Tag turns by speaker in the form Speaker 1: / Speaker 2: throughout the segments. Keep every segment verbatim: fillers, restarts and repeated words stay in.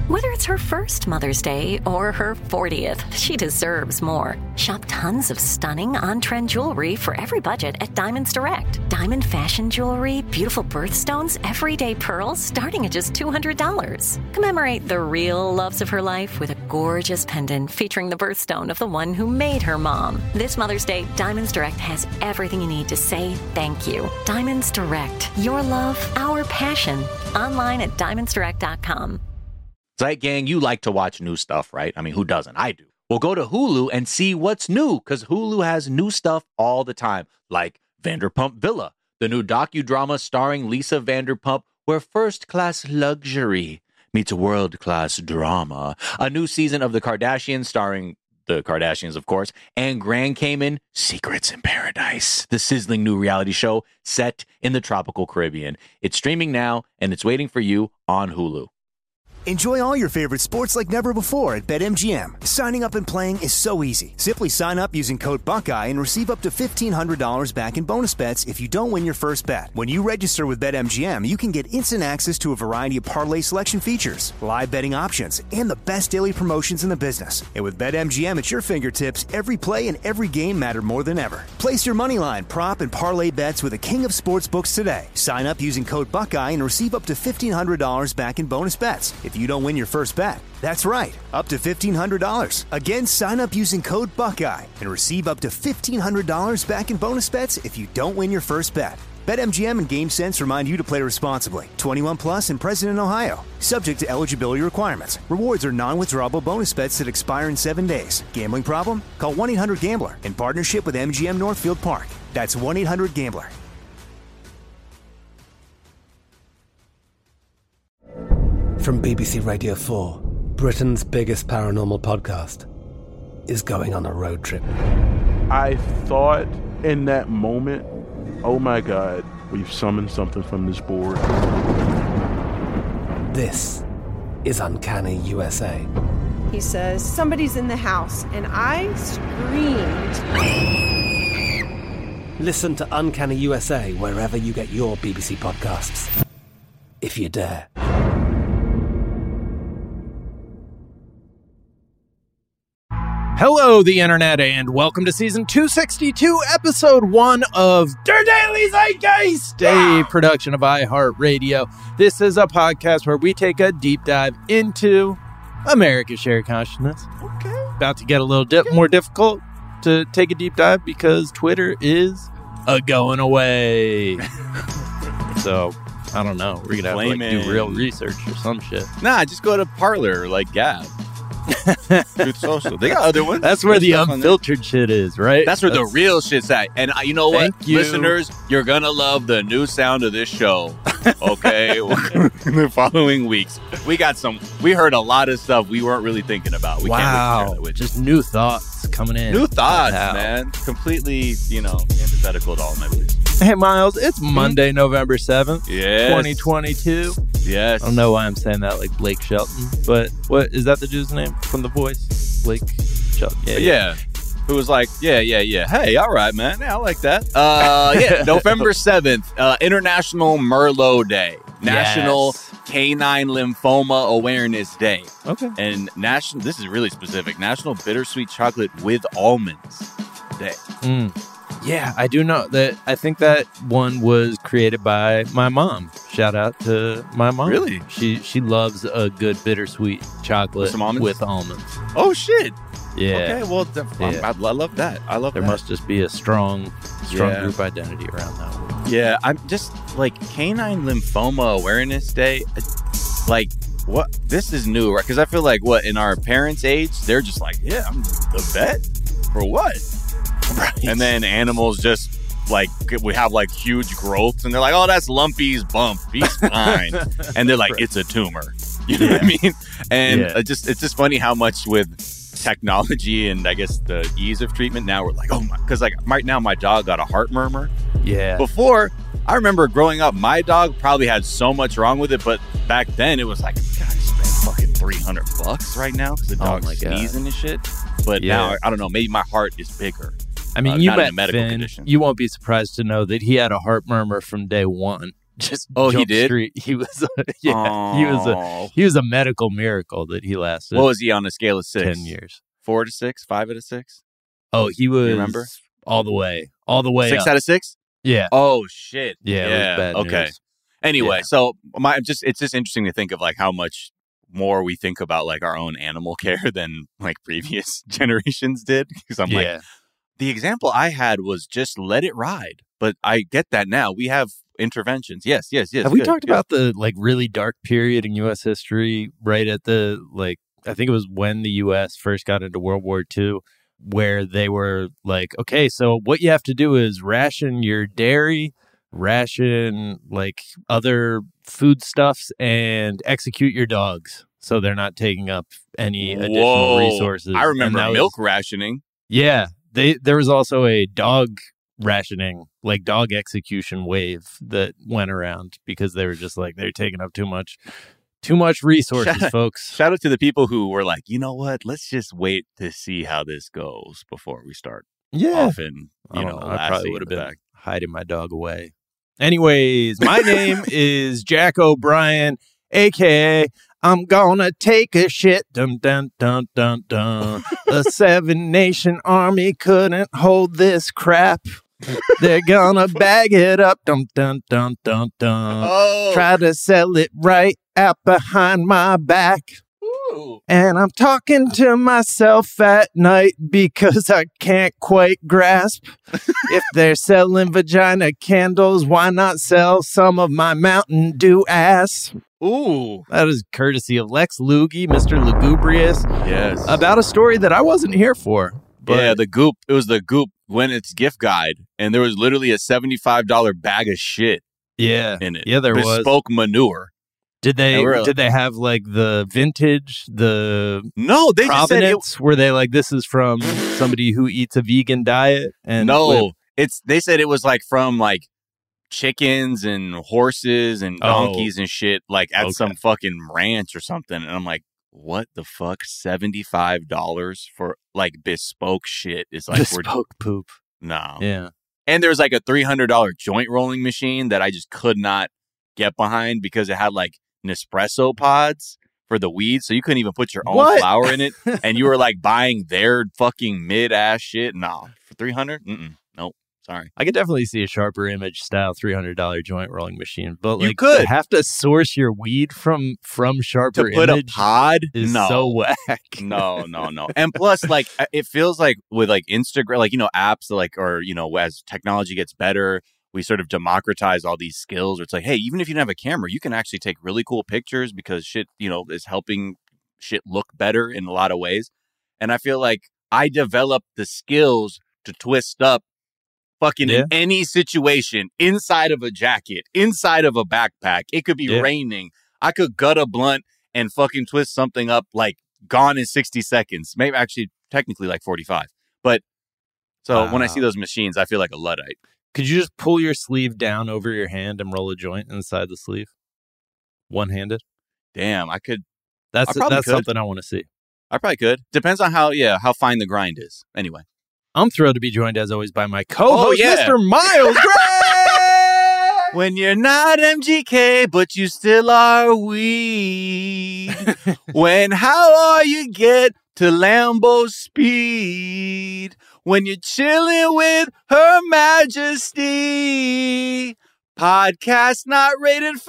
Speaker 1: Whether it's her first Mother's Day or her fortieth, she deserves more. Shop tons of stunning on-trend jewelry for every budget at Diamonds Direct. Diamond fashion jewelry, beautiful birthstones, everyday pearls starting at just two hundred dollars. Commemorate the real loves of her life with a gorgeous pendant featuring the birthstone of the one who made her mom. This Mother's Day, Diamonds Direct has everything you need to say thank you. Diamonds Direct. Your love, our passion. Online at diamonds direct dot com.
Speaker 2: Right, gang, you like to watch new stuff, right? I mean, who doesn't? I do. Well, go to Hulu and see what's new, because Hulu has new stuff all the time, like Vanderpump Villa, the new docudrama starring Lisa Vanderpump, where first-class luxury meets world-class drama. A new season of The Kardashians starring the Kardashians, of course, and Grand Cayman, Secrets in Paradise, the sizzling new reality show set in the tropical Caribbean. It's streaming now, and it's waiting for you on Hulu.
Speaker 3: Enjoy all your favorite sports like never before at BetMGM. Signing up and playing is so easy. Simply sign up using code Buckeye and receive up to fifteen hundred dollars back in bonus bets if you don't win your first bet. When you register with BetMGM, you can get instant access to a variety of parlay selection features, live betting options, and the best daily promotions in the business. And with BetMGM at your fingertips, every play and every game matter more than ever. Place your moneyline, prop, and parlay bets with the king of sportsbooks today. Sign up using code Buckeye and receive up to fifteen hundred dollars back in bonus bets if you don't win your first bet. That's right, up to fifteen hundred dollars. Again, sign up using code Buckeye and receive up to fifteen hundred dollars back in bonus bets if you don't win your first bet. BetMGM and GameSense remind you to play responsibly. twenty-one plus and present in Ohio. Subject to eligibility requirements. Rewards are non-withdrawable bonus bets that expire in seven days. Gambling problem? Call one eight hundred gambler in partnership with M G M Northfield Park. That's one eight hundred gambler.
Speaker 4: From B B C Radio four, Britain's biggest paranormal podcast is going on a road trip.
Speaker 5: I thought in that moment, oh my God, we've summoned something from this board.
Speaker 4: This is Uncanny U S A.
Speaker 6: He says, somebody's in the house, and I screamed.
Speaker 4: Listen to Uncanny U S A wherever you get your B B C podcasts, if you dare.
Speaker 7: Hello, the internet, and welcome to season two sixty-two, episode one of Der Daily Zeitgeist, a production of iHeartRadio. This is a podcast where we take a deep dive into America's shared consciousness. Okay. About to get a little di- more difficult to take a deep dive because Twitter is a going away. So, I don't know. We're going to have to like, do real research or some shit.
Speaker 2: Nah, just go to Parler like Gab. Truth Social. They got other ones.
Speaker 7: That's where There's the unfiltered shit is, right?
Speaker 2: That's where That's... the real shit's at. And uh, you know what?
Speaker 7: You.
Speaker 2: Listeners, you're going to love the new sound of this show. Okay? In the following weeks, we got some, we heard a lot of stuff we weren't really thinking about. We
Speaker 7: wow.
Speaker 2: can't really share it.
Speaker 7: Just new thoughts coming in.
Speaker 2: New thoughts, man. Completely, you know, antithetical to all my beliefs.
Speaker 7: Hey, Miles, it's Monday, November seventh,
Speaker 2: yes.
Speaker 7: twenty twenty-two.
Speaker 2: Yes.
Speaker 7: I don't know why I'm saying that like Blake Shelton, but what is that the dude's name from The Voice? Blake Shelton. Yeah.
Speaker 2: Yeah. yeah. Who was like, yeah, yeah, yeah. Hey, all right, man. Yeah, I like that. Uh, yeah, November seventh, uh, International Merlot Day. National
Speaker 7: yes.
Speaker 2: Canine Lymphoma Awareness Day.
Speaker 7: Okay.
Speaker 2: And national, this is really specific, National Bittersweet Chocolate with Almonds Day.
Speaker 7: Mm. Yeah, I do know that. I think that one was created by my mom. Shout out to my mom.
Speaker 2: Really?
Speaker 7: She she loves a good bittersweet chocolate
Speaker 2: with, some almonds?
Speaker 7: with almonds.
Speaker 2: Oh, shit.
Speaker 7: Yeah.
Speaker 2: Okay, well, yeah. I, I love that. I love
Speaker 7: there
Speaker 2: that.
Speaker 7: There must just be a strong, strong
Speaker 2: yeah.
Speaker 7: group identity around that one.
Speaker 2: Yeah, I'm just like Canine Lymphoma Awareness Day. Like, what? This is new, right? Because I feel like, what, in our parents' age, they're just like, yeah, I'm the vet? For what?
Speaker 7: Right.
Speaker 2: And then animals just like we have like huge growths and they're like, oh, that's Lumpy's bump, he's fine. And they're like, right. It's a tumor, you know yeah. what I mean? And yeah. it just it's just funny how much with technology and I guess the ease of treatment now we're like, oh my, because like right now my dog got a heart murmur.
Speaker 7: Yeah.
Speaker 2: Before, I remember growing up, my dog probably had so much wrong with it, but back then it was like, God, I spent fucking three hundred bucks right now because the dog's oh sneezing and shit. But yeah. now I don't know, maybe my heart is bigger.
Speaker 7: I mean,
Speaker 2: uh,
Speaker 7: you
Speaker 2: met
Speaker 7: Finn.
Speaker 2: Condition.
Speaker 7: You won't be surprised to know that he had a heart murmur from day one. just
Speaker 2: Oh, he
Speaker 7: jump
Speaker 2: did?
Speaker 7: Street. He was, yeah, he was a
Speaker 2: Oh.
Speaker 7: he was a medical miracle that he lasted.
Speaker 2: What was he on a scale of six?
Speaker 7: ten years.
Speaker 2: Four to six? Five out of six?
Speaker 7: Oh, he was
Speaker 2: remember?
Speaker 7: all the way, all the way
Speaker 2: Six
Speaker 7: up.
Speaker 2: out of six?
Speaker 7: Yeah,
Speaker 2: Oh shit!
Speaker 7: yeah, it was bad
Speaker 2: okay.
Speaker 7: news.
Speaker 2: Anyway,
Speaker 7: Yeah.
Speaker 2: so my just it's just interesting to think of like how much more we think about like our own animal care than like previous generations did. Because I'm like,
Speaker 7: Yeah,
Speaker 2: the example I had was just let it ride. But I get that now. We have interventions. Yes, yes, yes.
Speaker 7: have we
Speaker 2: good,
Speaker 7: talked
Speaker 2: good.
Speaker 7: about the like really dark period in U S history? Right at the like, I think it was when the U S first got into World War Two, where they were like, okay, so what you have to do is ration your dairy, ration like other foodstuffs, and execute your dogs so they're not taking up any additional
Speaker 2: Whoa.
Speaker 7: resources.
Speaker 2: I remember
Speaker 7: And that
Speaker 2: milk
Speaker 7: was-
Speaker 2: rationing.
Speaker 7: yeah, they there was also a dog rationing, like dog execution wave that went around because they were just like they're taking up too much, too much resources,
Speaker 2: Shout-
Speaker 7: folks.
Speaker 2: Shout out to the people who were like, you know what? Let's just wait to see how this goes before we start.
Speaker 7: Yeah,
Speaker 2: Often,
Speaker 7: I
Speaker 2: you
Speaker 7: don't
Speaker 2: know,
Speaker 7: know. I probably
Speaker 2: lasting
Speaker 7: would have
Speaker 2: in the
Speaker 7: been
Speaker 2: back.
Speaker 7: hiding my dog away. Anyways, my name is Jack O'Brien, aka I'm gonna take a shit. Dun dun dun dun dun. The Seven Nation Army couldn't hold this crap. They're gonna bag it up. Dun dun dun dun dun.
Speaker 2: Oh,
Speaker 7: Try to sell it right out behind my back.
Speaker 2: ooh.
Speaker 7: And I'm talking to myself at night because I can't quite grasp. If they're selling vagina candles, why not sell some of my Mountain Dew ass?
Speaker 2: Ooh.
Speaker 7: That is courtesy of Lex Lugie, Mister Lugubrious,
Speaker 2: Yes.
Speaker 7: about a story that I wasn't here for. But
Speaker 2: yeah, the Goop. It was the Goop when it's gift guide, and there was literally a seventy-five dollars bag of shit
Speaker 7: yeah,
Speaker 2: in it.
Speaker 7: yeah, there was.
Speaker 2: Bespoke manure.
Speaker 7: Did they
Speaker 2: And we're-
Speaker 7: did they have like the vintage, the
Speaker 2: No, they just said it.
Speaker 7: provenance? Were they like this is from somebody who eats a vegan diet? And
Speaker 2: No, it's. They said it was like from like chickens and horses and
Speaker 7: Oh.
Speaker 2: donkeys and shit, like at
Speaker 7: Okay.
Speaker 2: some fucking ranch or something. And I'm like, what the fuck? seventy-five dollars for like bespoke shit is like we're
Speaker 7: bespoke poop.
Speaker 2: no.
Speaker 7: Yeah.
Speaker 2: And there was like a three hundred dollars joint rolling machine that I just could not get behind because it had like Nespresso pods for the weed. So you couldn't even put your own
Speaker 7: What?
Speaker 2: flour in it. And you were like buying their fucking mid ass shit. No, for three hundred dollars? Mm-mm. Nope. Sorry.
Speaker 7: I could definitely see a Sharper Image style three hundred dollars joint rolling machine, but
Speaker 2: You
Speaker 7: like
Speaker 2: could.
Speaker 7: to have to source your weed from from
Speaker 2: To
Speaker 7: Sharper
Speaker 2: put a
Speaker 7: Image
Speaker 2: pod?
Speaker 7: is
Speaker 2: no.
Speaker 7: so whack.
Speaker 2: no, no, no. And plus, like, it feels like with like Instagram, like, you know, apps that like, or, you know, as technology gets better, we sort of democratize all these skills. Where it's like, hey, even if you don't have a camera, you can actually take really cool pictures because shit, you know, is helping shit look better in a lot of ways. And I feel like I developed the skills to twist up fucking
Speaker 7: Yeah.
Speaker 2: in any situation, inside of a jacket, inside of a backpack. It could be
Speaker 7: Yeah.
Speaker 2: raining. I could gut a blunt and fucking twist something up like gone in sixty seconds. Maybe actually technically like forty-five. But so when I see
Speaker 7: Wow.
Speaker 2: those machines, I feel like a Luddite.
Speaker 7: Could you just pull your sleeve down over your hand and roll a joint inside the sleeve? One handed?
Speaker 2: Damn, I could,
Speaker 7: That's
Speaker 2: I probably
Speaker 7: that's
Speaker 2: could.
Speaker 7: something I want to see.
Speaker 2: I probably could. Depends on how, yeah, how fine the grind is. Anyway.
Speaker 7: I'm thrilled to be joined as always by my co-host,
Speaker 2: yeah.
Speaker 7: Mister Miles Gray.
Speaker 2: When you're not M G K, but you still are weed. When how are you get to Lambo speed? When you're chilling with Her Majesty. Podcast not rated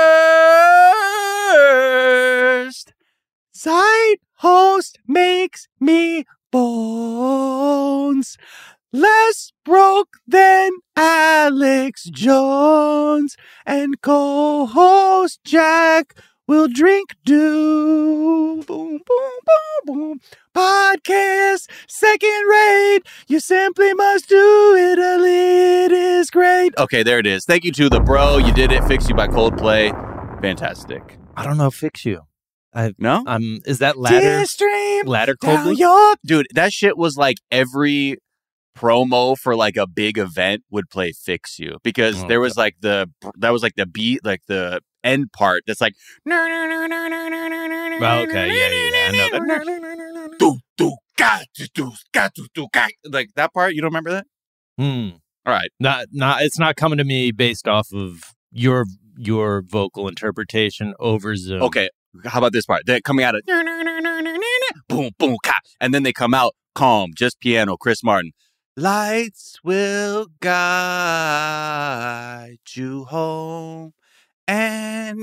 Speaker 2: first. Side host makes me bones. Less broke than Alex Jones. And co-host Jack will drink dew. Boom, boom, boom, boom. Podcast second rate. You simply must do it. It is great. Okay, there it is. Thank you to the bro. You did it. Fix You by Coldplay. Fantastic.
Speaker 7: I don't know, fix you. I
Speaker 2: No?
Speaker 7: um is that ladder
Speaker 2: Dear stream
Speaker 7: ladder
Speaker 2: down
Speaker 7: Coldplay?
Speaker 2: your- Dude, that shit was like every promo for like a big event would play Fix You because
Speaker 7: Oh,
Speaker 2: there was like the that was like the beat, like the end part that's like no no no no no no no no
Speaker 7: Oh, okay, yeah, yeah, yeah, I know that.
Speaker 2: do do got to do got to do got like that part. You don't remember that?
Speaker 7: Hmm.
Speaker 2: All right.
Speaker 7: Not not it's not coming to me based off of your your vocal interpretation over Zoom.
Speaker 8: Okay, how about this part? They're coming out of boom, boom, ka, and then they come out calm, just piano, Chris Martin. Lights will guide you home and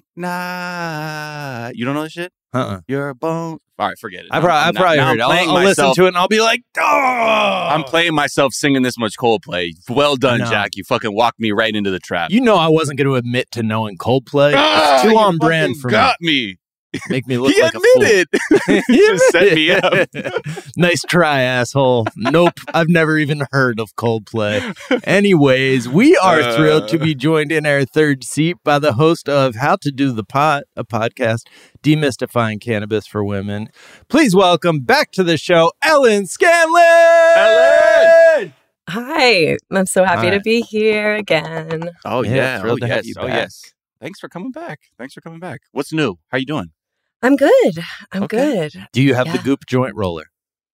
Speaker 8: ignite. You don't know this shit?
Speaker 7: Uh-uh.
Speaker 8: You're a bone. All right, forget it.
Speaker 7: I, pro- I probably heard it. I'll, I'll listen to it and I'll be like, oh!
Speaker 8: I'm playing myself singing this much Coldplay. Well done,
Speaker 7: No.
Speaker 8: Jack. You fucking walked me right into the trap.
Speaker 7: You know I wasn't going to admit to knowing Coldplay.
Speaker 8: Ah,
Speaker 7: It's too
Speaker 8: you
Speaker 7: on brand
Speaker 8: fucking
Speaker 7: for
Speaker 8: got
Speaker 7: me.
Speaker 8: me.
Speaker 7: Make me look
Speaker 8: He
Speaker 7: like
Speaker 8: admitted.
Speaker 7: a fool.
Speaker 8: Just set me up.
Speaker 7: Nice try, asshole. Nope, I've never even heard of Coldplay. Anyways, we are
Speaker 8: Uh.
Speaker 7: thrilled to be joined in our third seat by the host of How to Do the Pot, a podcast demystifying cannabis for women. Please welcome back to the show, Ellen Scanlon!
Speaker 8: Ellen!
Speaker 9: Hi, I'm so happy
Speaker 7: Hi.
Speaker 9: to be here again.
Speaker 8: Oh,
Speaker 7: Yeah,
Speaker 8: yeah.
Speaker 7: thrilled
Speaker 8: oh,
Speaker 7: to have
Speaker 8: yes.
Speaker 7: you
Speaker 8: Oh,
Speaker 7: back.
Speaker 8: yes. Thanks for coming back. Thanks for coming back. What's new? How you doing?
Speaker 9: I'm good. I'm
Speaker 8: Okay.
Speaker 9: good.
Speaker 7: Do you have the
Speaker 9: Yeah.
Speaker 7: Goop joint roller?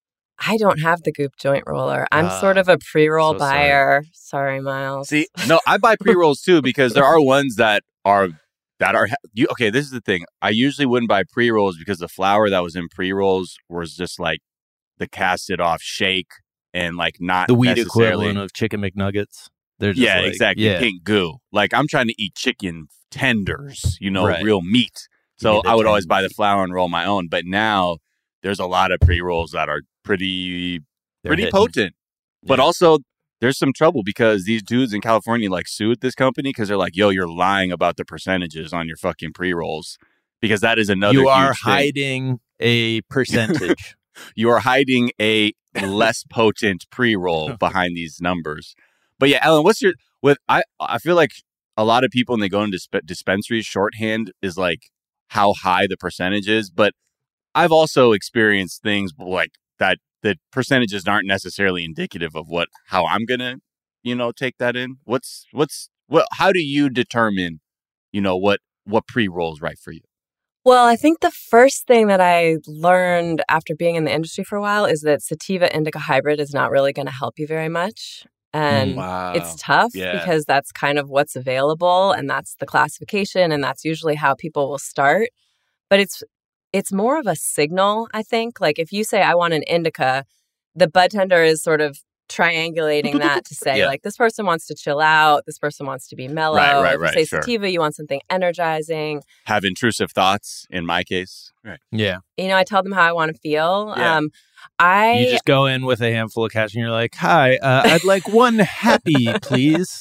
Speaker 9: I don't have the Goop joint roller. I'm
Speaker 7: Ah,
Speaker 9: sort of a pre-roll
Speaker 7: so sorry.
Speaker 9: buyer. Sorry, Miles.
Speaker 8: See, no, I buy pre-rolls too because there are ones that are that are you okay, this is the thing. I usually wouldn't buy pre-rolls because the flour that was in pre-rolls was just like the casted off shake and like not
Speaker 7: The weed
Speaker 8: necessarily
Speaker 7: equivalent of chicken McNuggets? They're just
Speaker 8: yeah,
Speaker 7: like,
Speaker 8: exactly.
Speaker 7: Yeah.
Speaker 8: Pink goo. Like I'm trying to eat chicken tenders, you know,
Speaker 7: Right.
Speaker 8: real meat. So
Speaker 7: need the
Speaker 8: I would always buy the
Speaker 7: tenders.
Speaker 8: flour and roll my own. But now there's a lot of pre-rolls that are pretty
Speaker 7: They're
Speaker 8: pretty
Speaker 7: hitting.
Speaker 8: potent. But
Speaker 7: Yeah.
Speaker 8: also there's some trouble because these dudes in California like sued this company because they're like, yo, you're lying about the percentages on your fucking pre-rolls. Because that is another
Speaker 7: You are
Speaker 8: huge thing.
Speaker 7: hiding a percentage.
Speaker 8: You are hiding a less potent pre-roll behind these numbers. But yeah, Ellen, what's your with I I feel like a lot of people when they go into disp- dispensaries, shorthand is like how high the percentage is. But I've also experienced things like that the percentages aren't necessarily indicative of what how I'm gonna, you know, take that in. What's what's what how do you determine, you know, what what pre-rolls right for you?
Speaker 9: Well, I think the first thing that I learned after being in the industry for a while is that sativa indica hybrid is not really going to help you very much. And
Speaker 8: Wow.
Speaker 9: it's tough
Speaker 8: Yeah.
Speaker 9: because that's kind of what's available and that's the classification and that's usually how people will start. But it's it's more of a signal, I think. Like if you say I want an indica, the bud tender is sort of triangulating that to say
Speaker 8: Yeah.
Speaker 9: like this person wants to chill out, this person wants to be mellow.
Speaker 8: Right, right,
Speaker 9: if
Speaker 8: right,
Speaker 9: you say
Speaker 8: sure.
Speaker 9: sativa, you want something energizing.
Speaker 8: Have intrusive thoughts in my case. Right.
Speaker 7: Yeah.
Speaker 9: You know, I tell them how I want to feel.
Speaker 8: Yeah.
Speaker 9: Um, I
Speaker 7: You just go in with a handful of cash and you're like, hi, uh, I'd like one happy, please.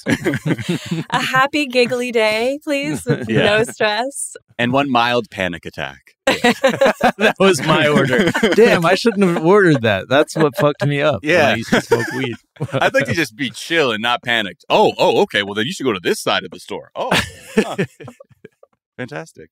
Speaker 9: a happy giggly day, please, with
Speaker 8: Yeah.
Speaker 9: no stress.
Speaker 8: And one mild panic attack.
Speaker 7: That was my order. Damn, I shouldn't have ordered that. That's what fucked me up. when
Speaker 8: Yeah.
Speaker 7: I used to smoke weed.
Speaker 8: I'd like to just be chill and not panicked. Oh, oh, okay. Well, then you should go to this side of the store. Oh, huh. Fantastic.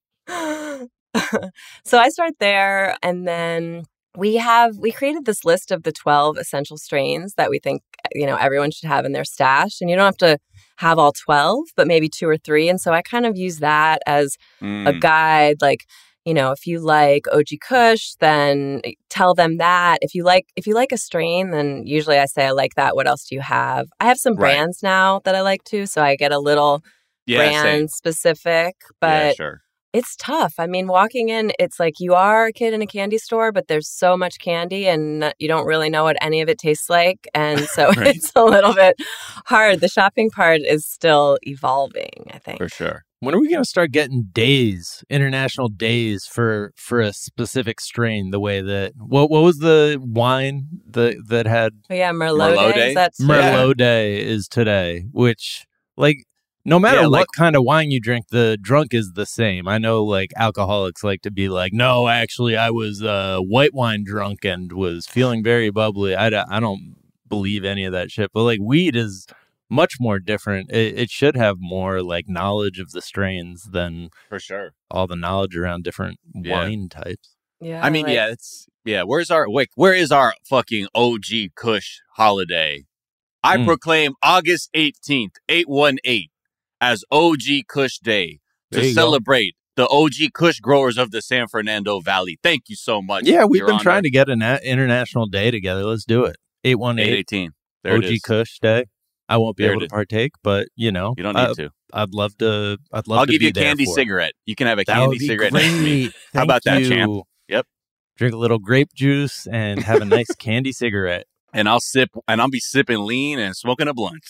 Speaker 9: So I start there, and then we have we created this list of the twelve essential strains that we think, you know, everyone should have in their stash, and you don't have to have all twelve, but maybe two or three. And so I kind of use that as
Speaker 8: Mm.
Speaker 9: a guide. Like, you know, if you like O G Kush, then tell them that. If you like if you like a strain, then usually I say I like that. What else do you have? I have some
Speaker 8: Right.
Speaker 9: brands now that I like too, so I get a little
Speaker 8: Yeah,
Speaker 9: brand
Speaker 8: same.
Speaker 9: specific,
Speaker 8: Yeah,
Speaker 9: but
Speaker 8: sure.
Speaker 9: it's tough. I mean, walking in, it's like you are a kid in a candy store, but there's so much candy and you don't really know what any of it tastes like. And so
Speaker 8: Right.
Speaker 9: it's a little bit hard. The shopping part is still evolving, I think.
Speaker 8: For sure.
Speaker 7: When are we going to start getting days, international days for for a specific strain? The way that what what was the wine that that had
Speaker 9: But yeah, Merlot,
Speaker 8: Merlot
Speaker 9: Day,
Speaker 8: Day?
Speaker 9: is that
Speaker 7: Merlot Day is today, which like no matter
Speaker 8: Yeah,
Speaker 7: what
Speaker 8: like-
Speaker 7: kind of wine you drink, the drunk is the same. I know like alcoholics like to be like, no, actually, I was uh, white wine drunk and was feeling very bubbly. I, don't- I don't believe any of that shit. But like weed is much more different. It, it should have more like knowledge of the strains than
Speaker 8: For sure.
Speaker 7: all the knowledge around different
Speaker 8: Yeah.
Speaker 7: wine types.
Speaker 9: Yeah,
Speaker 8: I mean,
Speaker 9: like-
Speaker 8: yeah, it's yeah. Where's our wait? Where is our fucking O G Kush holiday? I
Speaker 7: Mm.
Speaker 8: proclaim August eighteenth, eight one eight, as O G Kush Day
Speaker 7: There
Speaker 8: to
Speaker 7: you go.
Speaker 8: celebrate the O G Kush growers of the San Fernando Valley. Thank you so much.
Speaker 7: Yeah, we've
Speaker 8: Your
Speaker 7: been
Speaker 8: Honor.
Speaker 7: trying to get an a- international day together. Let's do it. eight one
Speaker 8: eight
Speaker 7: eight
Speaker 8: eighteen. There
Speaker 7: O
Speaker 8: it
Speaker 7: G
Speaker 8: is.
Speaker 7: Kush Day. I won't be
Speaker 8: There
Speaker 7: able
Speaker 8: it
Speaker 7: to
Speaker 8: is.
Speaker 7: partake, but you know,
Speaker 8: You don't need
Speaker 7: uh,
Speaker 8: to.
Speaker 7: I'd love to. I'd love.
Speaker 8: I'll
Speaker 7: to
Speaker 8: give
Speaker 7: be
Speaker 8: you a
Speaker 7: there
Speaker 8: candy
Speaker 7: for it.
Speaker 8: cigarette. You can have a
Speaker 7: That
Speaker 8: candy
Speaker 7: would be
Speaker 8: cigarette next to me.
Speaker 7: great.
Speaker 8: How about
Speaker 7: Thank
Speaker 8: that, champ?
Speaker 7: you.
Speaker 8: Yep.
Speaker 7: Drink a little grape juice and have a nice candy cigarette.
Speaker 8: And I'll sip, and I'll be sipping lean and smoking a blunt.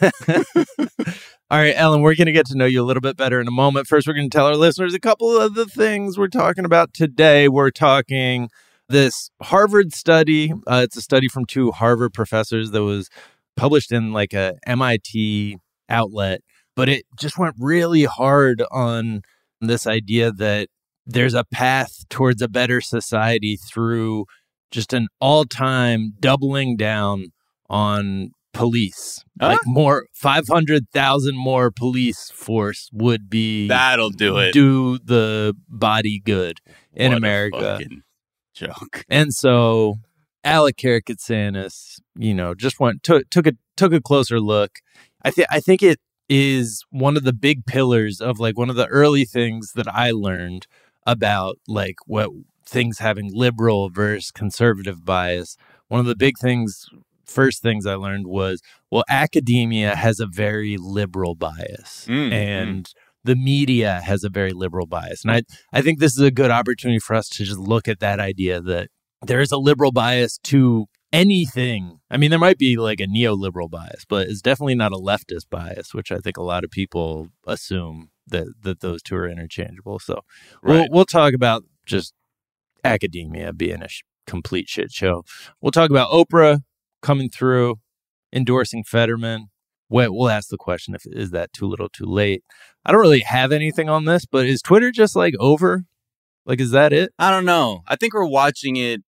Speaker 7: All right, Ellen, we're going to get to know you a little bit better in a moment. First, we're going to tell our listeners a couple of the things we're talking about today. We're talking this Harvard study. Uh, it's a study from two Harvard professors that was published in like a M I T outlet, but it just went really hard on this idea that there's a path towards a better society through just an all-time doubling down on police.
Speaker 8: Huh?
Speaker 7: Like more, five hundred thousand more police force would be...
Speaker 8: That'll do it.
Speaker 7: Do the body good in
Speaker 8: What
Speaker 7: America.
Speaker 8: A fucking joke.
Speaker 7: And so Alec Karakatsanis, you know, just went, took, took a, took a closer look. I think, I think it is one of the big pillars of like one of the early things that I learned about like what things having liberal versus conservative bias. One of the big things, first things I learned was, well, academia has a very liberal bias
Speaker 8: Mm,
Speaker 7: and mm. the media has a very liberal bias. And I, I think this is a good opportunity for us to just look at that idea that there is a liberal bias to anything. I mean, there might be like a neoliberal bias, but it's definitely not a leftist bias, which I think a lot of people assume that, that those two are interchangeable. So right. we'll, we'll talk about just academia being a sh- complete shit show. We'll talk about Oprah coming through, endorsing Fetterman. Wait, we'll ask the question, if is that too little too late? I don't really have anything on this, but is Twitter just like over? Like, is that it?
Speaker 8: I don't know. I think we're watching it.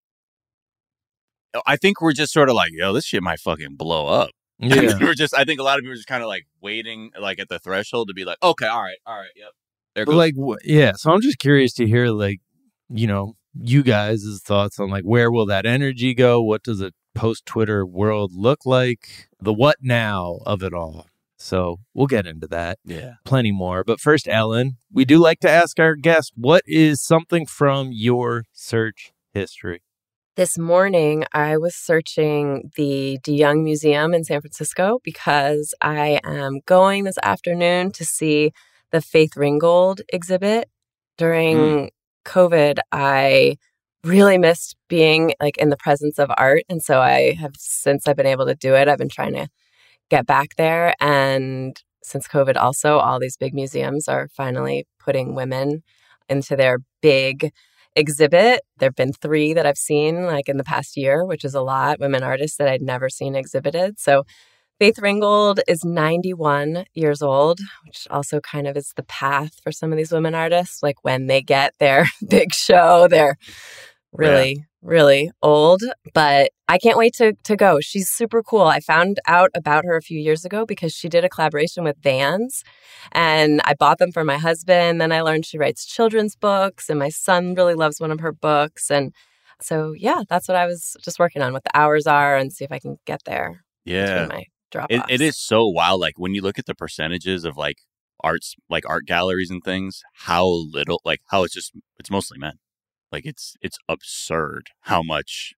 Speaker 8: I think we're just sort of like, yo, this shit might fucking blow up.
Speaker 7: Yeah.
Speaker 8: we're just, I think a lot of people are just kind of like waiting, like at the threshold to be like, okay, all right, all right, yep. There
Speaker 7: But
Speaker 8: goes.
Speaker 7: like, wh- yeah. So I'm just curious to hear, like, you know, you guys' thoughts on like, where will that energy go? What does a post-Twitter world look like? The what now of it all. So we'll get into that.
Speaker 8: Yeah.
Speaker 7: Plenty more. But first, Ellen, we do like to ask our guest, what is something from your search history?
Speaker 9: This morning, I was searching the DeYoung Museum in San Francisco because I am going this afternoon to see the Faith Ringgold exhibit. During mm. COVID, I really missed being like in the presence of art. And so I have, since I've been able to do it, I've been trying to get back there. And since COVID also, all these big museums are finally putting women into their big exhibit. There have been three that I've seen like in the past year, which is a lot. Women artists that I'd never seen exhibited. So Faith Ringgold is ninety-one years old, which also kind of is the path for some of these women artists. Like when they get their big show, they're really, yeah. really old. But I can't wait to to go. She's super cool. I found out about her a few years ago because she did a collaboration with Vans. And I bought them for my husband. Then I learned she writes children's books. And my son really loves one of her books. And so, yeah, that's what I was just working on, what the hours are and see if I can get there.
Speaker 8: Yeah.
Speaker 9: My drop
Speaker 8: it, it is so wild. Like when you look at the percentages of like arts, like art galleries and things, how little, like how it's just, it's mostly men. Like it's, it's absurd how much,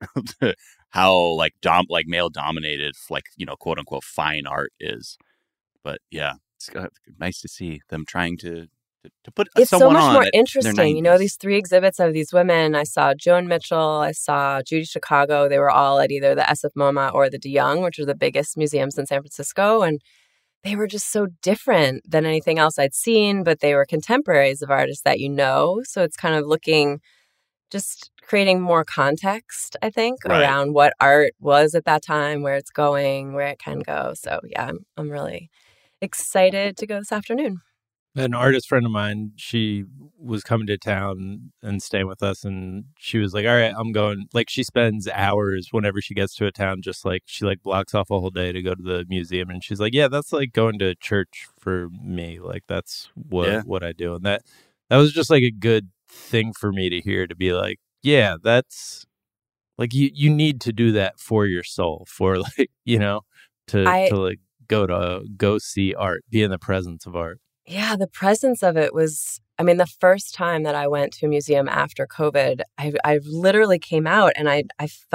Speaker 8: how like dom, like male dominated, like, you know, quote unquote, fine art is. But yeah, it's uh, nice to see them trying to, to, to put
Speaker 9: it's so
Speaker 8: someone
Speaker 9: much
Speaker 8: on
Speaker 9: more
Speaker 8: in
Speaker 9: interesting. You know, these three exhibits of these women, I saw Joan Mitchell, I saw Judy Chicago. They were all at either the S F MoMA or the DeYoung, which are the biggest museums in San Francisco. And they were just so different than anything else I'd seen, but they were contemporaries of artists that you know. So it's kind of looking, just creating more context, I think,
Speaker 8: right.
Speaker 9: around what art was at that time, where it's going, where it can go. So yeah, I'm, I'm really excited to go this afternoon.
Speaker 7: An artist friend of mine, she was coming to town and staying with us, and she was like, all right, I'm going. Like, she spends hours whenever she gets to a town, just like, she like blocks off a whole day to go to the museum. And she's like, yeah, that's like going to church for me. Like, that's what, yeah. what I do. And that, that was just like a good thing for me to hear, to be like, yeah, that's like, you, you need to do that for your soul, for like, you know, to,
Speaker 9: I,
Speaker 7: to like go to, go see art, be in the presence of art.
Speaker 9: Yeah, the presence of it was, I mean, the first time that I went to a museum after COVID, I, I literally came out and I, I felt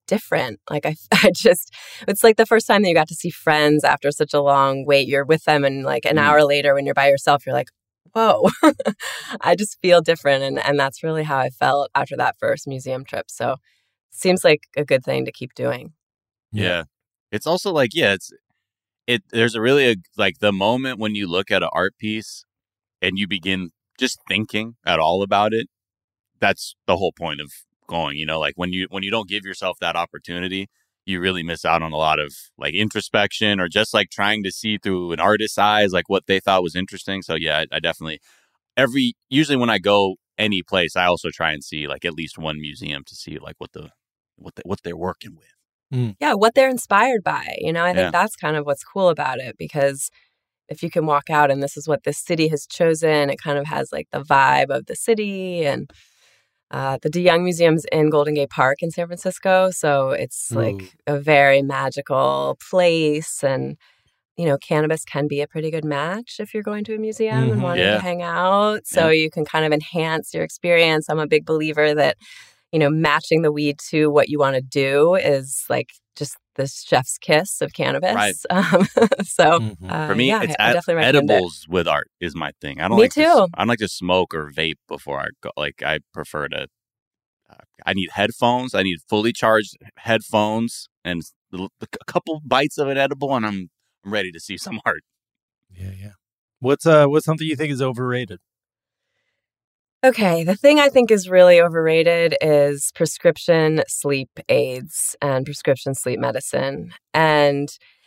Speaker 9: different. Like I, I just, it's like the first time that you got to see friends after such a long wait. You're with them, and like an mm. hour later, when you're by yourself, you're like, whoa, I just feel different. And, and that's really how I felt after that first museum trip. So seems like a good thing to keep doing.
Speaker 8: Yeah. yeah. It's also like, yeah, it's, it, there's a really, a, like the moment when you look at an art piece and you begin just thinking at all about it, that's the whole point of going, you know, like when you, when you don't give yourself that opportunity, you really miss out on a lot of like introspection or just like trying to see through an artist's eyes, like what they thought was interesting. So yeah, I, I definitely every, usually when I go any place, I also try and see like at least one museum to see like what the, what the, what they're working with.
Speaker 9: Mm. Yeah. What they're inspired by, you know, I think yeah. that's kind of what's cool about it, because if you can walk out and this is what this city has chosen, it kind of has like the vibe of the city. And Uh, the DeYoung Museum's in Golden Gate Park in San Francisco. So it's like Ooh. a very magical place. And, you know, cannabis can be a pretty good match if you're going to a museum mm-hmm. and wanting
Speaker 8: yeah.
Speaker 9: to hang out. So yeah. you can kind of enhance your experience. I'm a big believer that, you know, matching the weed to what you want to do is like just the chef's kiss of cannabis.
Speaker 8: Right.
Speaker 9: Um, so
Speaker 8: mm-hmm.
Speaker 9: uh,
Speaker 8: for me,
Speaker 9: yeah,
Speaker 8: it's
Speaker 9: I, I definitely recommend
Speaker 8: edibles
Speaker 9: it.
Speaker 8: with art is my thing. I don't
Speaker 9: me
Speaker 8: like
Speaker 9: too.
Speaker 8: To, I don't like to smoke or vape before I go. Like I prefer to. Uh, I need headphones. I need fully charged headphones and a couple bites of an edible, and I'm I'm ready to see some art.
Speaker 7: Yeah, yeah. What's uh what's something you think is overrated?
Speaker 9: Okay, the thing I think is really overrated is prescription sleep aids and prescription sleep medicine. And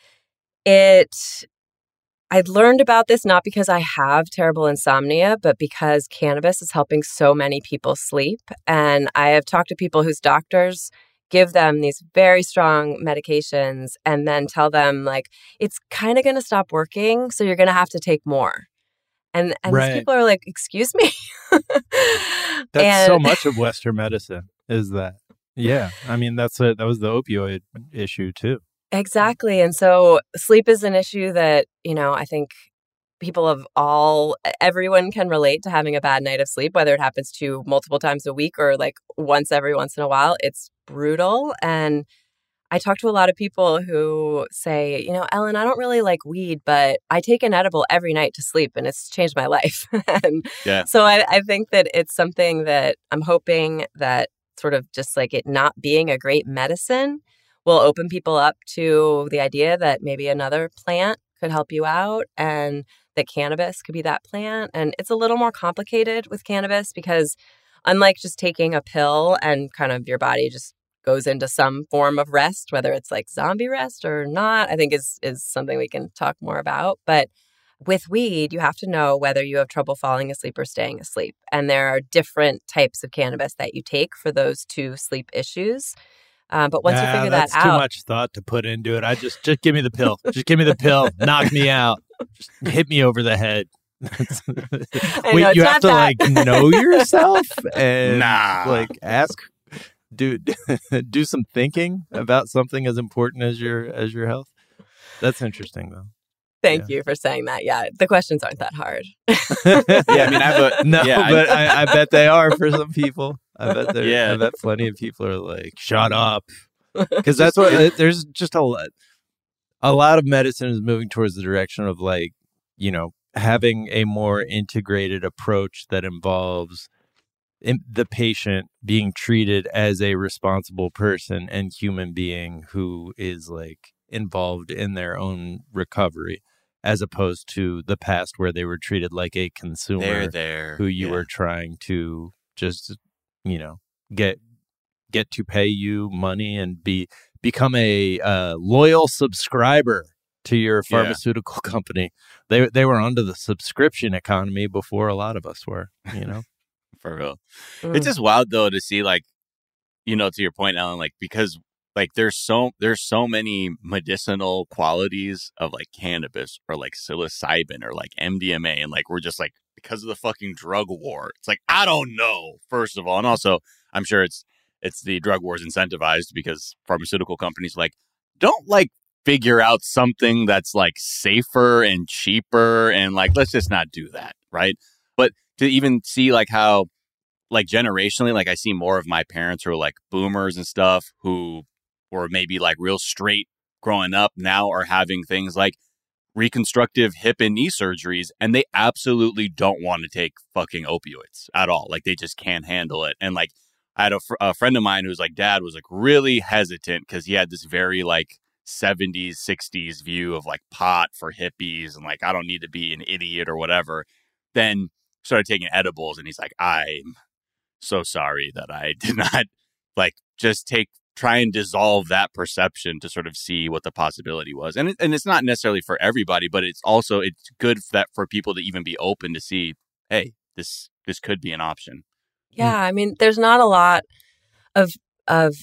Speaker 9: it, I'd learned about this not because I have terrible insomnia, but because cannabis is helping so many people sleep. And I have talked to people whose doctors give them these very strong medications and then tell them, like, it's kind of going to stop working, so you're going to have to take more. And and
Speaker 7: right.
Speaker 9: these people are like, excuse me?
Speaker 7: That's and, so much of Western medicine is that. Yeah. I mean, that's a, that was the opioid issue too.
Speaker 9: Exactly. And so sleep is an issue that, you know, I think people of all, everyone can relate to having a bad night of sleep, whether it happens to you multiple times a week or like once every once in a while. It's brutal. And I talk to a lot of people who say, you know, Ellen, I don't really like weed, but I take an edible every night to sleep and it's changed my life. and
Speaker 8: yeah.
Speaker 9: So I, I think that it's something that I'm hoping that sort of just like it not being a great medicine will open people up to the idea that maybe another plant could help you out and that cannabis could be that plant. And it's a little more complicated with cannabis because unlike just taking a pill and kind of your body just goes into some form of rest, whether it's like zombie rest or not, I think is is something we can talk more about. But with weed, you have to know whether you have trouble falling asleep or staying asleep. And there are different types of cannabis that you take for those two sleep issues. Uh, but once
Speaker 7: nah,
Speaker 9: you figure that
Speaker 7: that's
Speaker 9: out,
Speaker 7: too much thought to put into it. I just just give me the pill. Just give me the pill. Knock me out. Just hit me over the head. Wait,
Speaker 9: know,
Speaker 7: you have to
Speaker 9: that.
Speaker 7: like know yourself and
Speaker 8: nah.
Speaker 7: like ask, do do some thinking about something as important as your as your health. That's interesting, though.
Speaker 9: Thank
Speaker 7: yeah.
Speaker 9: you for saying that. Yeah, the questions aren't that hard.
Speaker 8: yeah, I mean, I have a
Speaker 7: no,
Speaker 8: yeah,
Speaker 7: but
Speaker 8: I,
Speaker 7: I, I bet they are for some people. I bet there.
Speaker 8: Yeah.
Speaker 7: I bet plenty of people are like, "Shut up," because that's what. There's just a lot. A lot of medicine is moving towards the direction of like, you know, having a more integrated approach that involves in the patient being treated as a responsible person and human being who is like involved in their own recovery, as opposed to the past where they were treated like a consumer
Speaker 8: They're there.
Speaker 7: who you
Speaker 8: yeah.
Speaker 7: were trying to just, you know, get get to pay you money and be become a uh, loyal subscriber to your pharmaceutical yeah. company. They they were under the subscription economy before a lot of us were, you know.
Speaker 8: For real.
Speaker 9: Mm.
Speaker 8: It's just wild though to see, like, you know, to your point, Ellen, like, because like there's so there's so many medicinal qualities of like cannabis or like psilocybin or like M D M A, and like we're just like, because of the fucking drug war, it's like, I don't know, first of all. And also I'm sure it's it's the drug war is incentivized because pharmaceutical companies like don't like figure out something that's like safer and cheaper and like, let's just not do that, right? But to even see like how like generationally, like I see more of my parents who are like boomers and stuff who were maybe like real straight growing up now are having things like reconstructive hip and knee surgeries, and they absolutely don't want to take fucking opioids at all. Like they just can't handle it. And like I had a, fr- a friend of mine who's like, dad was like really hesitant because he had this very like seventies, sixties view of like pot for hippies and like, I don't need to be an idiot or whatever. Then started taking edibles, and he's like, I'm so sorry that I did not like just take try and dissolve that perception to sort of see what the possibility was. And it, and it's not necessarily for everybody, but it's also, it's good for that for people to even be open to see, hey, this, this could be an option.
Speaker 9: Yeah. I mean, there's not a lot of, of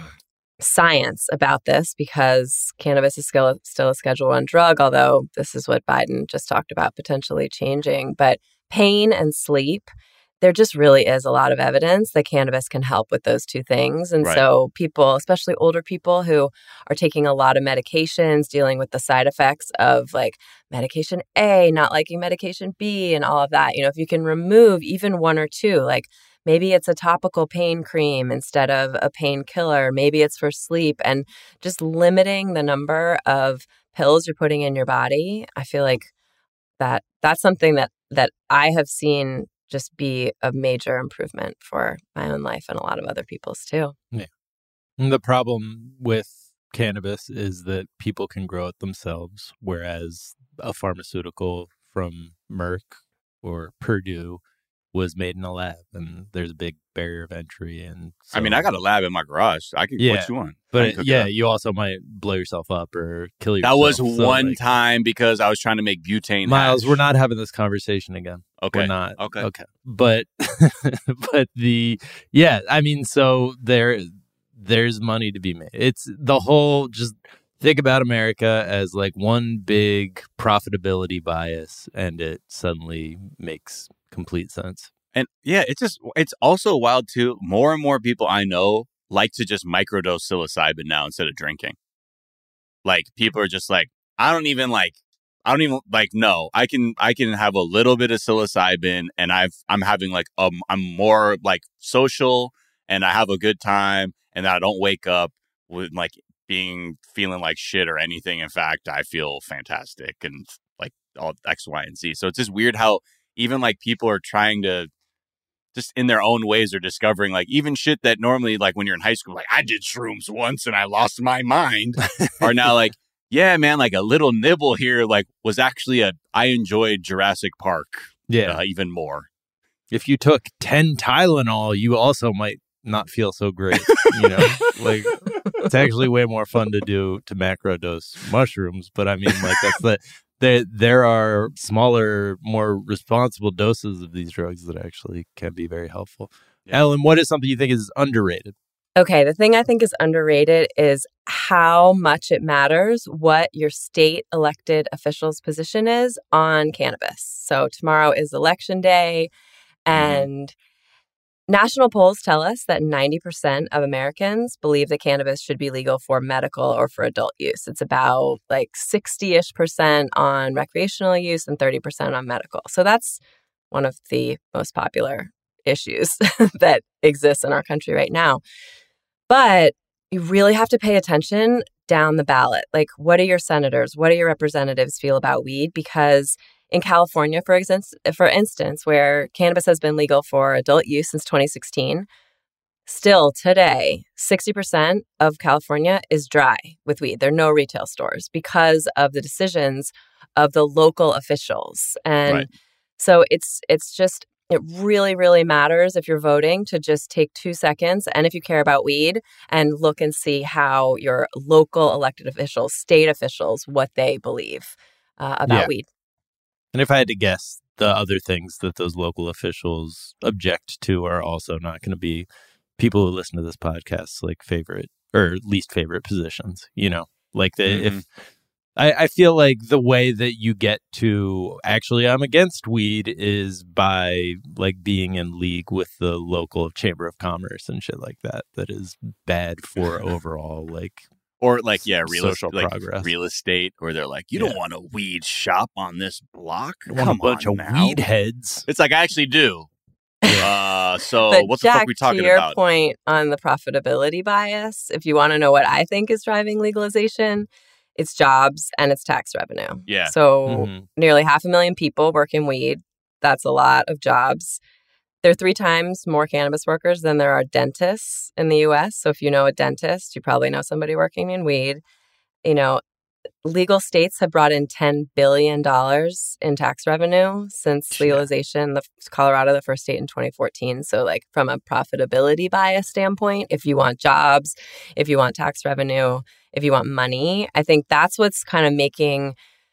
Speaker 9: science about this because cannabis is still, still a Schedule One drug, although this is what Biden just talked about potentially changing. But pain and sleep, there just really is a lot of evidence that cannabis can help with those two things. And
Speaker 8: right.
Speaker 9: so people, especially older people who are taking a lot of medications, dealing with the side effects of like medication A, not liking medication B and all of that, you know, if you can remove even one or two, like maybe it's a topical pain cream instead of a painkiller, maybe it's for sleep, and just limiting the number of pills you're putting in your body, I feel like that that's something that that I have seen just be a major improvement for my own life and a lot of other people's too.
Speaker 7: Yeah. And the problem with cannabis is that people can grow it themselves, whereas a pharmaceutical from Merck or Purdue was made in a lab, and there's a big barrier of entry. And so,
Speaker 8: I mean, I got a lab in my garage. I can
Speaker 7: yeah,
Speaker 8: what you want.
Speaker 7: But yeah, you also might blow yourself up or kill yourself.
Speaker 8: That was
Speaker 7: so,
Speaker 8: one
Speaker 7: like,
Speaker 8: time because I was trying to make butane.
Speaker 7: Miles,
Speaker 8: hash.
Speaker 7: We're not having this conversation again.
Speaker 8: Okay.
Speaker 7: We're not.
Speaker 8: Okay.
Speaker 7: Okay. But but the yeah, I mean, so there there's money to be made. It's the whole just think about America as like one big profitability bias, and it suddenly makes complete sense.
Speaker 8: And yeah, it's just it's also wild too. More and more people I know like to just microdose psilocybin now instead of drinking. Like people are just like, I don't even like I don't even like no, I can I can have a little bit of psilocybin and I've I'm having like um I'm more like social and I have a good time and I don't wake up with like being feeling like shit or anything. In fact, I feel fantastic and like all X, Y, and Z. So it's just weird how even like people are trying to just in their own ways are discovering like even shit that normally like when you're in high school, like I did shrooms once and I lost my mind are now like, yeah, man, like a little nibble here, like was actually a, I enjoyed Jurassic Park.
Speaker 7: Yeah.
Speaker 8: Uh, even more.
Speaker 7: If you took ten Tylenol, you also might not feel so great. You know, like it's actually way more fun to do to macrodose mushrooms. But I mean, like that's the, There, there are smaller, more responsible doses of these drugs that actually can be very helpful. Yeah. Ellen, what is something you think is underrated?
Speaker 9: Okay, the thing I think is underrated is how much it matters what your state elected official's position is on cannabis. So tomorrow is election day, and mm-hmm. national polls tell us that ninety percent of Americans believe that cannabis should be legal for medical or for adult use. It's about like sixty-ish percent on recreational use and thirty percent on medical. So that's one of the most popular issues that exists in our country right now. But you really have to pay attention down the ballot. Like, what do your senators, what do your representatives feel about weed? Because in California, for instance, for instance, where cannabis has been legal for adult use since twenty sixteen, still today, sixty percent of California is dry with weed. There are no retail stores because of the decisions of the local officials. And right. so it's it's just, it really, really matters if you're voting to just take two seconds. And if you care about weed, and look and see how your local elected officials, state officials, what they believe uh, about
Speaker 7: yeah.
Speaker 9: weed.
Speaker 7: And if I had to guess, the other things that those local officials object to are also not going to be people who listen to this podcast's like favorite or least favorite positions. You know, like the mm-hmm. if I, I feel like the way that you get to actually I'm against weed is by like being in league with the local chamber of commerce and shit like that. That is bad for overall like.
Speaker 8: Or like, yeah, real,
Speaker 7: social
Speaker 8: like
Speaker 7: progress.
Speaker 8: Real estate, where they're like, you yeah. don't want a weed shop on this block?
Speaker 7: I want
Speaker 8: Come
Speaker 7: a bunch
Speaker 8: on
Speaker 7: of
Speaker 8: now.
Speaker 7: weed heads.
Speaker 8: It's like, I actually do. Uh, so
Speaker 9: But
Speaker 8: what the
Speaker 9: Jack,
Speaker 8: fuck are we talking
Speaker 9: to your
Speaker 8: about?
Speaker 9: point on the profitability bias, if you want to know what I think is driving legalization, it's jobs and it's tax revenue.
Speaker 8: Yeah.
Speaker 9: So
Speaker 7: Mm-hmm.
Speaker 9: nearly half a million people work in weed. That's a lot of jobs. There are three times more cannabis workers than there are dentists in the U S. So if you know a dentist, you probably know somebody working in weed. You know, legal states have brought in ten billion dollars in tax revenue since legalization. The Colorado, the first state in twenty fourteen. So like from a profitability bias standpoint, if you want jobs, if you want tax revenue, if you want money, I think that's what's kind of making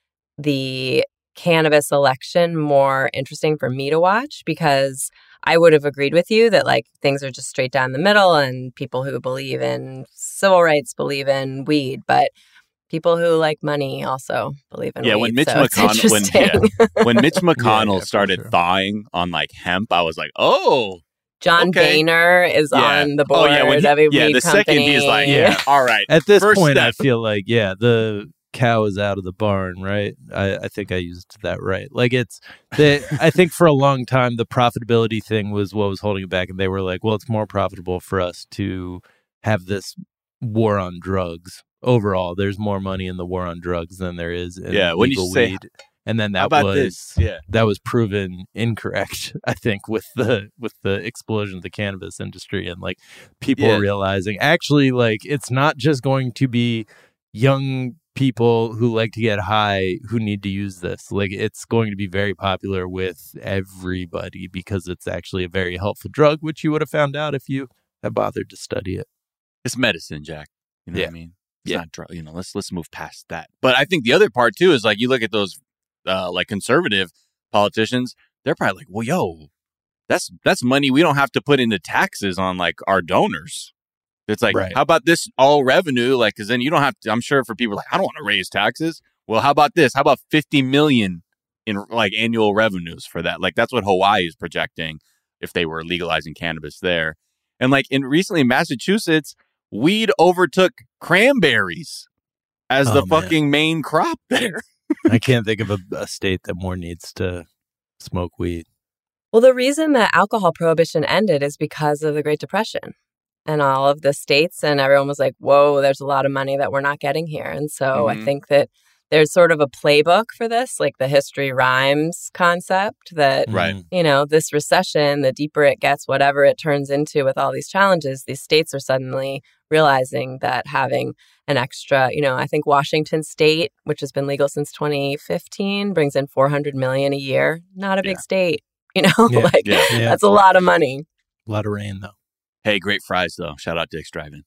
Speaker 9: the cannabis election more interesting for me to watch, because I would have agreed with you that like things are just straight down the middle and people who believe in civil rights believe in weed, but people who like money also believe in
Speaker 8: yeah,
Speaker 9: weed.
Speaker 8: when Mitch
Speaker 9: so it's
Speaker 8: McConnell when,
Speaker 9: interesting.
Speaker 8: yeah, when Mitch McConnell
Speaker 7: yeah, for
Speaker 8: started
Speaker 7: sure.
Speaker 8: thawing on like hemp, I was like, oh,
Speaker 9: John
Speaker 8: okay.
Speaker 9: Boehner is
Speaker 8: Yeah.
Speaker 9: on the
Speaker 8: Oh,
Speaker 9: board
Speaker 8: yeah, when he-
Speaker 9: of a
Speaker 8: yeah,
Speaker 9: weed
Speaker 8: the second
Speaker 9: company.
Speaker 8: he's like,
Speaker 7: Yeah.
Speaker 8: all right.
Speaker 7: At this
Speaker 8: first
Speaker 7: point, I
Speaker 8: step.
Speaker 7: feel like, yeah, the cow is out of the barn, right? I, I think I used that right. Like it's, the, I think for a long time, the profitability thing was what was holding it back. And they were like, well, it's more profitable for us to have this war on drugs. Overall, there's more money in the war on drugs than there is in
Speaker 8: Yeah, when you
Speaker 7: legal
Speaker 8: say-
Speaker 7: weed. And then
Speaker 8: How
Speaker 7: that
Speaker 8: about
Speaker 7: was
Speaker 8: this? Yeah.
Speaker 7: that was proven incorrect, I think, with the with the explosion of the cannabis industry and like people
Speaker 8: Yeah.
Speaker 7: realizing actually like it's not just going to be young people who like to get high who need to use this. Like it's going to be very popular with everybody because it's actually a very helpful drug, which you would have found out if you had bothered to study it.
Speaker 8: It's medicine, Jack. You know
Speaker 7: Yeah.
Speaker 8: what I mean? It's
Speaker 7: Yeah.
Speaker 8: not drug. You know, let's let's move past that. But I think the other part too is like you look at those uh, like conservative politicians. They're probably like, well, yo, that's that's money we don't have to put into taxes on like our donors. It's like,
Speaker 7: Right.
Speaker 8: how about this all revenue? Like, because then you don't have to. I'm sure for people like, I don't want to raise taxes. Well, how about this? How about fifty million in like annual revenues for that? Like that's what Hawaii is projecting if they were legalizing cannabis there. And like in recently in Massachusetts, weed overtook cranberries as
Speaker 7: Oh,
Speaker 8: the
Speaker 7: man.
Speaker 8: fucking main crop there.
Speaker 7: I can't think of a, a state that more needs to smoke weed.
Speaker 9: Well, the reason that alcohol prohibition ended is because of the Great Depression and all of the states, and everyone was like, whoa, there's a lot of money that we're not getting here. And so
Speaker 8: Mhm.
Speaker 9: I think that there's sort of a playbook for this, like the history rhymes concept that,
Speaker 8: Right.
Speaker 9: you know, this recession, the deeper it gets, whatever it turns into with all these challenges, these states are suddenly realizing that having an extra, you know, I think Washington State, which has been legal since twenty fifteen, brings in four hundred million a year. Not a big
Speaker 8: Yeah.
Speaker 9: state, you know,
Speaker 7: Yeah.
Speaker 9: like
Speaker 8: Yeah.
Speaker 7: Yeah.
Speaker 9: that's a lot of money.
Speaker 7: A lot of rain, though.
Speaker 8: Hey, great fries though. Shout out Dick's Drive-In.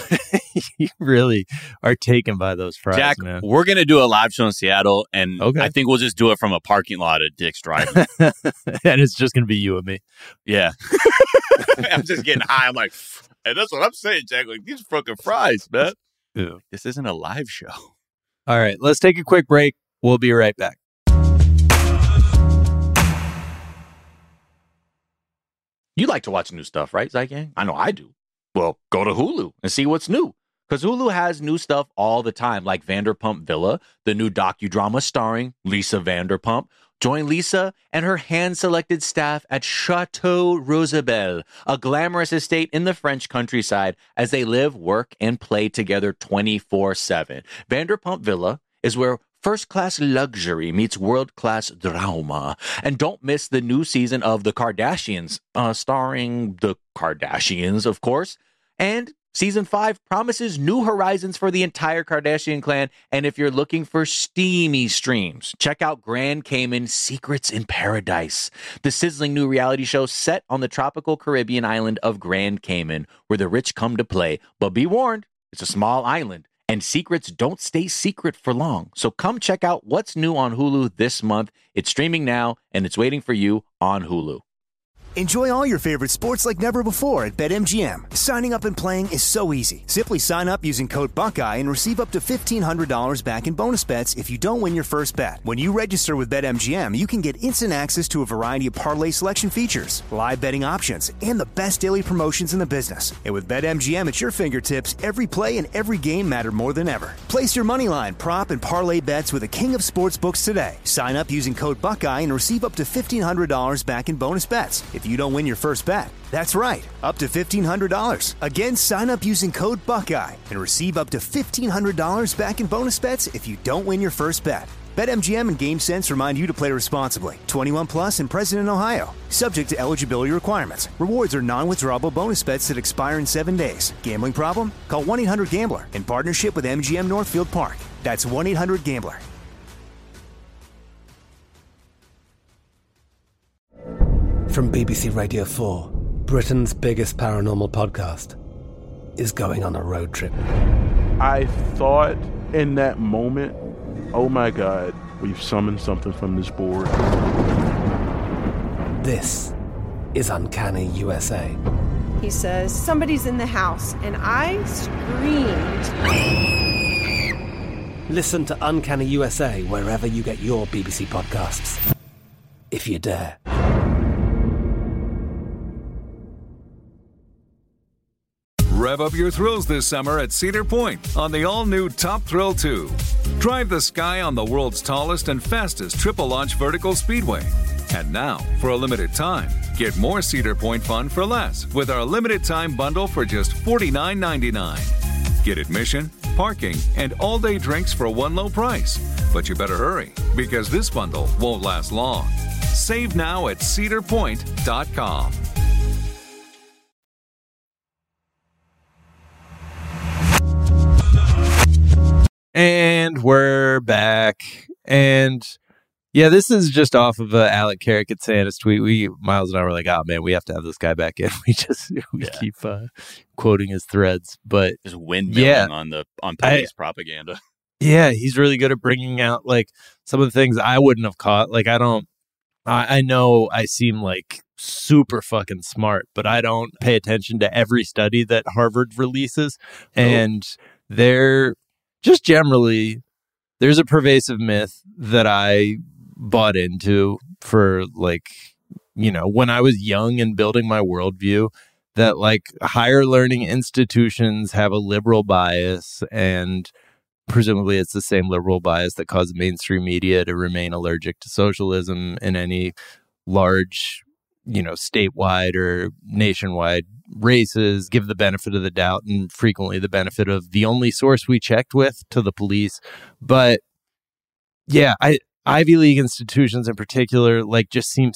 Speaker 7: You really are taken by those fries,
Speaker 8: Jack,
Speaker 7: man.
Speaker 8: we're gonna do a live show in Seattle, and
Speaker 7: Okay.
Speaker 8: I think we'll just do it from a parking lot at Dick's Drive-In.
Speaker 7: And it's just going to be you and me.
Speaker 8: Yeah. I'm just getting high. I'm like, hey, that's what I'm saying, Jack. Like, these fucking fries, man.
Speaker 7: Ew.
Speaker 8: This isn't a live show.
Speaker 7: All right, let's take a quick break. We'll be right back.
Speaker 2: You like to watch new stuff, right, Zygang? I know I do. Well, go to Hulu and see what's new. Because Hulu has new stuff all the time, like Vanderpump Villa, the new docudrama starring Lisa Vanderpump. Join Lisa and her hand-selected staff at Chateau Rosabelle, a glamorous estate in the French countryside, as they live, work, and play together twenty-four seven. Vanderpump Villa is where first-class luxury meets world-class drama. And don't miss the new season of The Kardashians, uh, starring the Kardashians, of course. And season five promises new horizons for the entire Kardashian clan. And if you're looking for steamy streams, check out Grand Cayman Secrets in Paradise, the sizzling new reality show set on the tropical Caribbean island of Grand Cayman, where the rich come to play. But be warned, it's a small island, and secrets don't stay secret for long. So come check out what's new on Hulu this month. It's streaming now, and it's waiting for you on Hulu.
Speaker 3: Enjoy all your favorite sports like never before at BetMGM. Signing up and playing is so easy. Simply sign up using code Buckeye and receive up to fifteen hundred dollars back in bonus bets if you don't win your first bet. When you register with BetMGM, you can get instant access to a variety of parlay selection features, live betting options, and the best daily promotions in the business. And with BetMGM at your fingertips, every play and every game matter more than ever. Place your moneyline, prop, and parlay bets with the king of sportsbooks today. Sign up using code Buckeye and receive up to fifteen hundred dollars back in bonus bets. If you don't win your first bet. That's right, up to fifteen hundred dollars. Again, sign up using code Buckeye and receive up to fifteen hundred dollars back in bonus bets if you don't win your first bet. BetMGM and GameSense remind you to play responsibly. twenty-one plus and present in Ohio. Subject to eligibility requirements. Rewards are non-withdrawable bonus bets that expire in seven days. Gambling problem? Call one eight hundred gambler in partnership with M G M Northfield Park. That's one eight hundred gambler.
Speaker 4: From B B C Radio four, Britain's biggest paranormal podcast is going on a road trip.
Speaker 5: I thought in that moment, oh my God, we've summoned something from this board.
Speaker 4: This is Uncanny U S A.
Speaker 6: He says, somebody's in the house, and I screamed.
Speaker 4: Listen to Uncanny U S A wherever you get your B B C podcasts, if you dare.
Speaker 10: Rev up your thrills this summer at Cedar Point on the all-new Top Thrill two. Drive the sky on the world's tallest and fastest triple-launch vertical speedway. And now, for a limited time, get more Cedar Point fun for less with our limited-time bundle for just forty-nine ninety-nine. Get admission, parking, and all-day drinks for one low price. But you better hurry, because this bundle won't last long. Save now at cedar point dot com.
Speaker 7: And we're back. And yeah, this is just off of uh, Alec Carrick at Santa's tweet. We, Miles and I were like, oh man, we have to have this guy back in. We just, we yeah. keep uh, quoting his threads, but
Speaker 8: just windmilling
Speaker 7: yeah,
Speaker 8: on the, on police
Speaker 7: I,
Speaker 8: propaganda.
Speaker 7: Yeah. He's really good at bringing out like some of the things I wouldn't have caught. Like, I don't, I, I know I seem like super fucking smart, but I don't pay attention to every study that Harvard releases. Oh. And they're, just generally, there's a pervasive myth that I bought into for like, you know, when I was young and building my worldview, that like higher learning institutions have a liberal bias, and presumably it's the same liberal bias that caused mainstream media to remain allergic to socialism in any large, you know, statewide or nationwide races, give the benefit of the doubt and frequently the benefit of the only source we checked with to the police. But yeah, I, Ivy League institutions in particular, like, just seem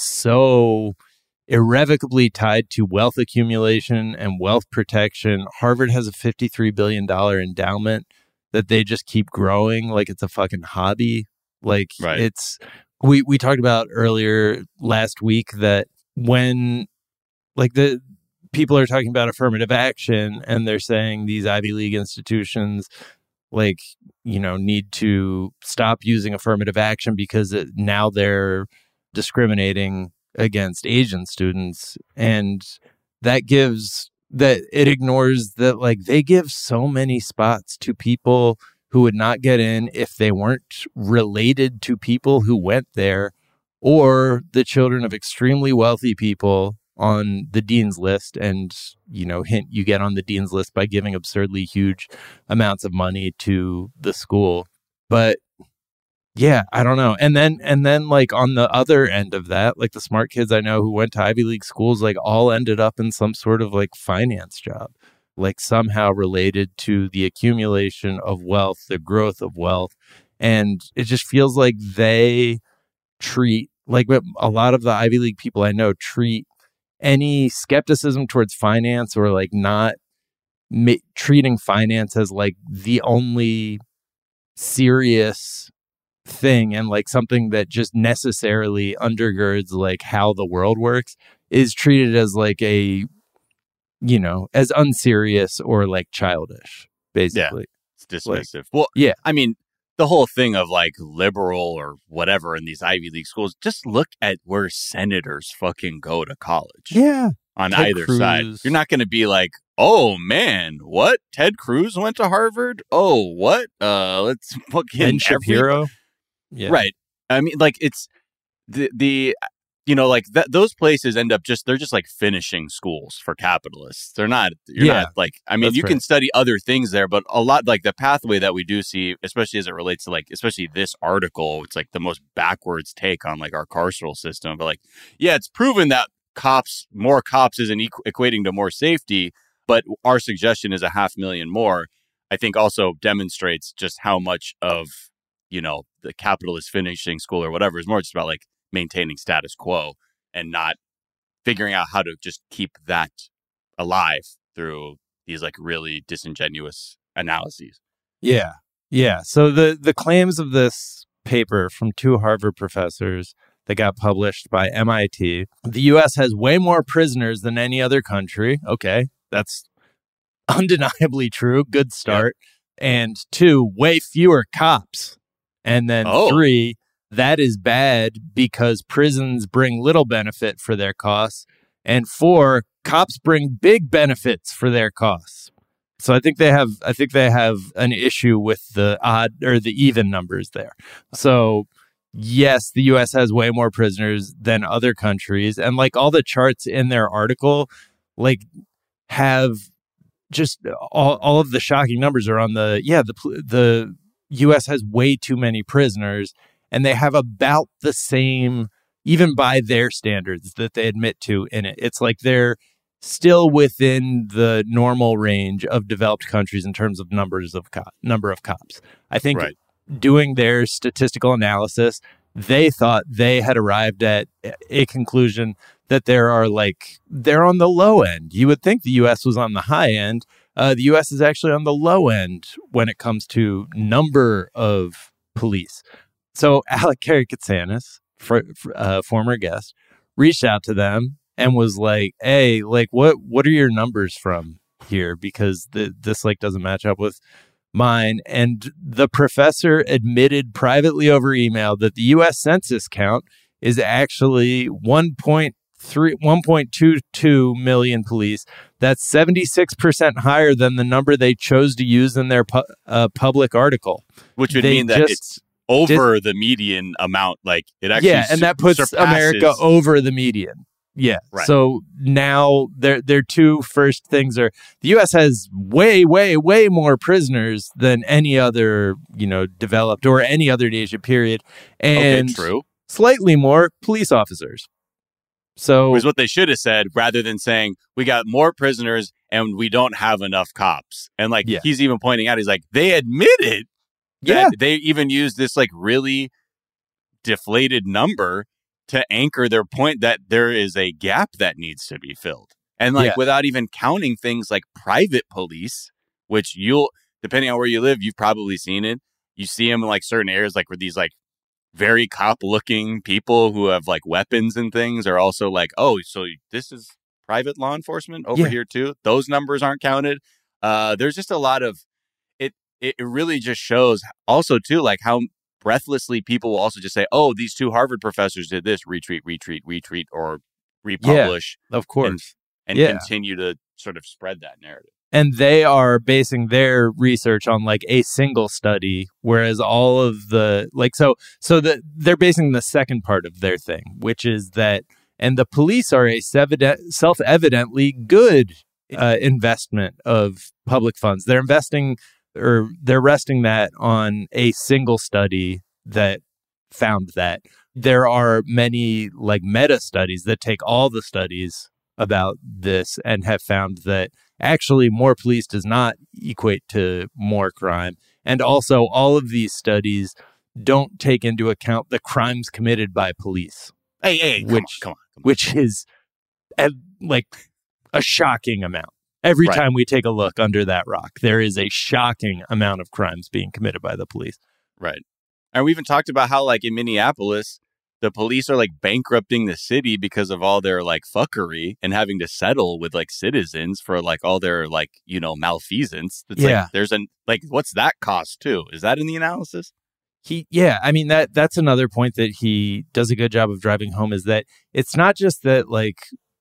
Speaker 7: so irrevocably tied to wealth accumulation and wealth protection. Harvard has a fifty-three billion dollars endowment that they just keep growing like it's a fucking hobby. Like, right. it's, we, we talked about earlier last week that when like the people are talking about affirmative action and they're saying these Ivy League institutions, like, you know, need to stop using affirmative action because it, now they're discriminating against Asian students. And that gives that it ignores that, like, they give so many spots to people who would not get in if they weren't related to people who went there, or the children of extremely wealthy people on the dean's list. And, you know, hint, you get on the dean's list by giving absurdly huge amounts of money to the school. But yeah, I don't know. And then, and then like on the other end of that, like the smart kids I know who went to Ivy League schools, like all ended up in some sort of like finance job, like somehow related to the accumulation of wealth, the growth of wealth. And it just feels like they treat, like a lot of the Ivy League people I know treat any skepticism towards finance or like not ma- treating finance as like the only serious thing and like something that just necessarily undergirds like how the world works is treated as like a, you know, as unserious or like childish, basically.
Speaker 8: Yeah, it's dismissive.
Speaker 7: Like,
Speaker 8: well,
Speaker 7: yeah,
Speaker 8: I mean, the whole thing of like liberal or whatever in these Ivy League schools, just look at where senators fucking go to college.
Speaker 7: Yeah.
Speaker 8: On
Speaker 7: Ted
Speaker 8: either
Speaker 7: Cruz.
Speaker 8: side. You're not going to be like, oh man, what? Ted Cruz went to Harvard? Oh, what? Uh, let's fucking
Speaker 7: Ben Shapiro.
Speaker 8: Yeah. Right. I mean, like it's the, the, you know, like that, those places end up just, they're just like finishing schools for capitalists. They're not, you're
Speaker 7: yeah,
Speaker 8: not like, I mean, you right. can study other things there, but a lot like the pathway that we do see, especially as it relates to like, especially this article, it's like the most backwards take on like our carceral system. But like, yeah, it's proven that cops, more cops isn't equ- equating to more safety, but our suggestion is a half million more, I think also demonstrates just how much of, you know, the capitalist finishing school or whatever is more just about like maintaining status quo and not figuring out how to just keep that alive through these like really disingenuous analyses.
Speaker 7: Yeah. Yeah. So the, the claims of this paper from two Harvard professors that got published by M I T, the U S has way more prisoners than any other country. Okay. That's undeniably true. Good start. Yep. And two, way fewer cops. And then oh. three, that is bad because prisons bring little benefit for their costs. And four, cops bring big benefits for their costs. So I think they have I think they have an issue with the odd or the even numbers there. So yes, the U S has way more prisoners than other countries. And like all the charts in their article, like have just all, all of the shocking numbers are on the, yeah, the the U S has way too many prisoners, and they have about the same, even by their standards that they admit to in it. It's like they're still within the normal range of developed countries in terms of numbers of co- number of cops. I think right. doing their statistical analysis, they thought they had arrived at a conclusion that there are like, they're on the low end. You would think the U S was on the high end. Uh, the U S is actually on the low end when it comes to number of police. So Alec Karakatsanis, for, for, uh, former guest, reached out to them and was like, hey, like, what what are your numbers from here? Because the, this like doesn't match up with mine. And the professor admitted privately over email that the U S Census count is actually one point three, one point two two million police. That's seventy-six percent higher than the number they chose to use in their pu- uh, public article.
Speaker 8: Which would
Speaker 7: they
Speaker 8: mean that just, it's over did, the median amount. Like it actually
Speaker 7: Yeah, and that puts
Speaker 8: surpasses.
Speaker 7: America over the median. Yeah.
Speaker 8: Right.
Speaker 7: So now their their two first things are the U S has way, way, way more prisoners than any other, you know, developed or any other nation, period. And
Speaker 8: okay, true.
Speaker 7: Slightly more police officers. So
Speaker 8: was what they should have said rather than saying we got more prisoners and we don't have enough cops. And like yeah. he's even pointing out, he's like, they admitted that
Speaker 7: yeah.
Speaker 8: they even used this like really deflated number to anchor their point that there is a gap that needs to be filled. And like, yeah. without even counting things like private police, which you'll, depending on where you live, you've probably seen it. You see them in like certain areas, like where these like very cop looking people who have like weapons and things are also like, oh, so this is private law enforcement over
Speaker 7: yeah.
Speaker 8: here too. Those numbers aren't counted. Uh, there's just a lot of it. It really just shows also too, like how breathlessly people will also just say, oh, these two Harvard professors did this, retweet, retweet, retweet, or republish.
Speaker 7: Yeah, of course.
Speaker 8: And, and
Speaker 7: yeah.
Speaker 8: continue to sort of spread that narrative.
Speaker 7: And they are basing their research on like a single study, whereas all of the like, so, so the, they're basing the second part of their thing, which is that, and the police are a self-evidently good uh, investment of public funds. They're investing or they're resting that on a single study that found that. There are many like meta studies that take all the studies about this and have found that actually more police does not equate to more crime. And also all of these studies don't take into account the crimes committed by police.
Speaker 8: Hey, hey, come
Speaker 7: which,
Speaker 8: on, come on, come on.
Speaker 7: Which is uh, like a shocking amount. Every right. time we take a look under that rock, there is a shocking amount of crimes being committed by the police.
Speaker 8: Right. And we even talked about how, like, in Minneapolis, the police are, like, bankrupting the city because of all their, like, fuckery and having to settle with, like, citizens for, like, all their, like, you know, malfeasance. It's
Speaker 7: yeah.
Speaker 8: like, there's an, like, what's that cost, too? Is that in the analysis?
Speaker 7: He, yeah, I mean, that that's another point that he does a good job of driving home is that it's not just that, like,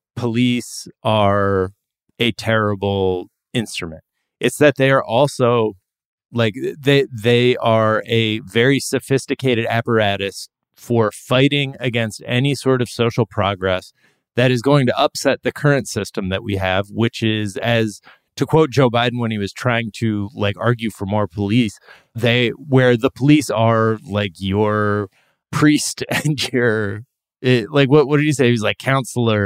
Speaker 7: police are a terrible instrument. It's that they are also like they they are a very sophisticated apparatus for fighting against any sort of social progress that is going to upset the current system that we have, which is, as to quote Joe Biden when he was trying to like argue for more police, they where the police are like your priest and your it, like what what did he say? He was like counselor,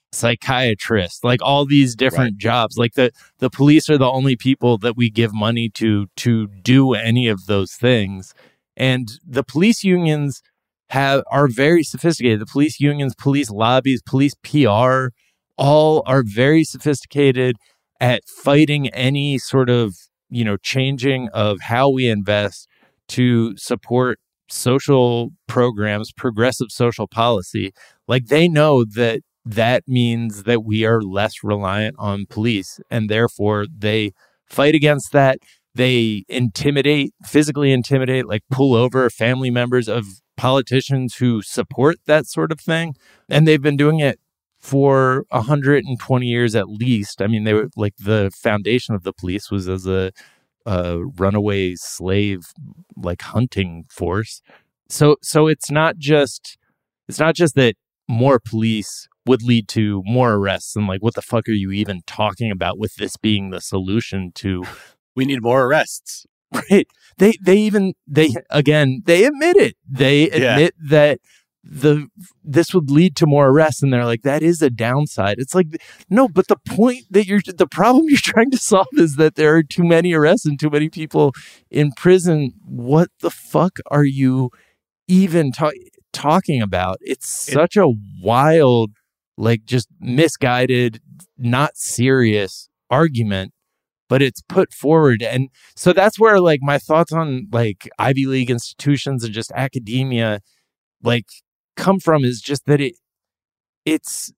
Speaker 7: psychiatrists, like all these different right. jobs. Like the, the police are the only people that we give money to to do any of those things. And the police unions have are very sophisticated. The police unions, police lobbies, police P R, all are very sophisticated at fighting any sort of, you know, changing of how we invest to support social programs, progressive social policy. Like they know that that means that we are less reliant on police, and therefore they fight against that. They intimidate, physically intimidate, like pull over family members of politicians who support that sort of thing. And they've been doing it for one hundred twenty years at least. I mean, they were like the foundation of the police was as a, a runaway slave, like hunting force. So, so it's not just, it's not just that more police would lead to more arrests and like, what the fuck are you even talking about with this being the solution to?
Speaker 8: We need more arrests.
Speaker 7: Right. They, they even, they, again, they admit it. They admit yeah. that the, this would lead to more arrests. And they're like, that is a downside. It's like, no, but the point that you're, the problem you're trying to solve is that there are too many arrests and too many people in prison. What the fuck are you even ta- talking about? It's such a wild, like just misguided, not serious argument, but it's put forward. And so that's where like my thoughts on like Ivy League institutions and just academia like come from, is just that it it's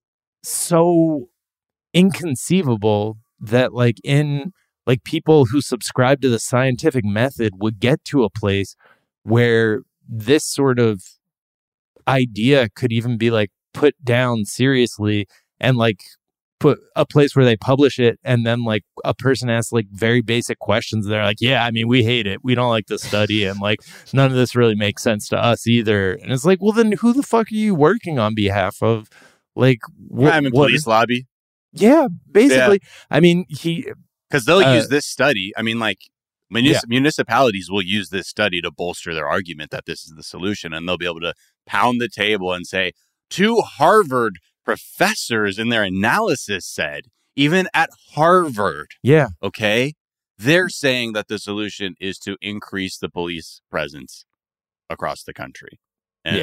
Speaker 7: so inconceivable that like in like people who subscribe to the scientific method would get to a place where this sort of idea could even be like put down seriously, and like put a place where they publish it, and then like a person asks like very basic questions. They're like, yeah, I mean, we hate it. We don't like the study. And like, none of this really makes sense to us either. And it's like, well, then who the fuck are you working on behalf of? Like,
Speaker 8: wh- I'm in what, police lobby.
Speaker 7: Yeah, basically. Yeah. I mean, he,
Speaker 8: because they'll uh, use this study. I mean, like munis- yeah. municipalities will use this study to bolster their argument that this is the solution. And they'll be able to pound the table and say, two Harvard professors in their analysis said, even at Harvard,
Speaker 7: yeah,
Speaker 8: okay, they're saying that the solution is to increase the police presence across the country. And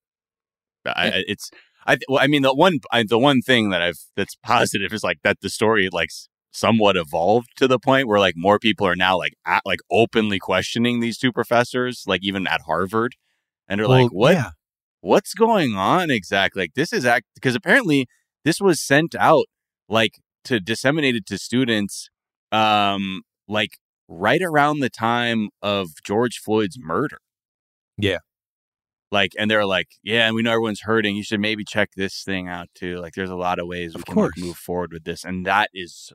Speaker 8: yeah. I, it's, I, well, I mean, the one, I, the one thing that I've that's positive is like that the story like somewhat evolved to the point where like more people are now like at, like openly questioning these two professors, like even at Harvard, and they're well, like, what? Yeah. What's going on exactly? Like this is act because apparently this was sent out like to disseminated to students, um, like right around the time of George Floyd's murder.
Speaker 7: Yeah.
Speaker 8: Like, and they're like, yeah, and we know everyone's hurting. You should maybe check this thing out too. Like, there's a lot of ways we
Speaker 7: of
Speaker 8: can
Speaker 7: course.
Speaker 8: Like, move forward with this, and that is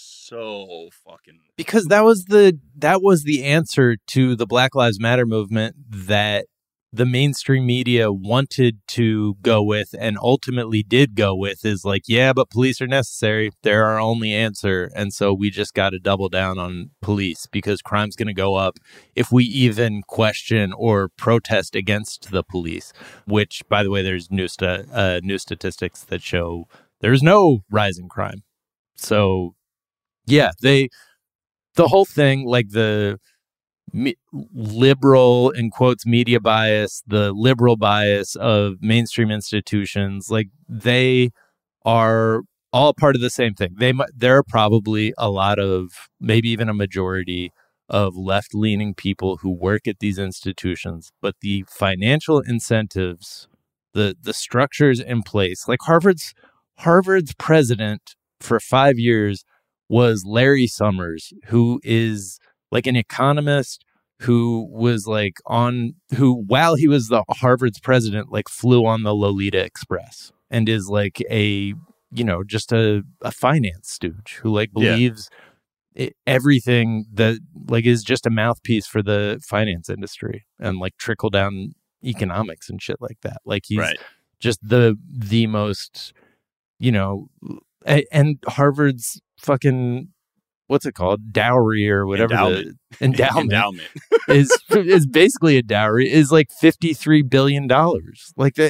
Speaker 8: so fucking
Speaker 7: because that was the that was the answer to the Black Lives Matter movement that the mainstream media wanted to go with and ultimately did go with, is like, yeah, but police are necessary. They're our only answer. And so we just got to double down on police because crime's going to go up if we even question or protest against the police, which, by the way, there's new, st- uh, new statistics that show there's no rise in crime. So, yeah, they the whole thing, like the Me- liberal, in quotes, media bias, the liberal bias of mainstream institutions, like they are all part of the same thing. They there are probably a lot of, maybe even a majority of left-leaning people who work at these institutions, but the financial incentives, the the structures in place, like Harvard's Harvard's president for five years was Larry Summers, who is like an economist who was like on, who while he was the Harvard's president, like flew on the Lolita Express and is like a, you know, just a, a finance stooge who like believes yeah. it, everything that like is just a mouthpiece for the finance industry and like trickle down economics and shit like that. Like he's
Speaker 8: right.
Speaker 7: just the, the most, you know, a, and Harvard's fucking, what's it called? Dowry or whatever.
Speaker 8: Endowment.
Speaker 7: The endowment,
Speaker 8: endowment.
Speaker 7: is is basically a dowry, is like fifty-three billion dollars. Like that.
Speaker 8: Right.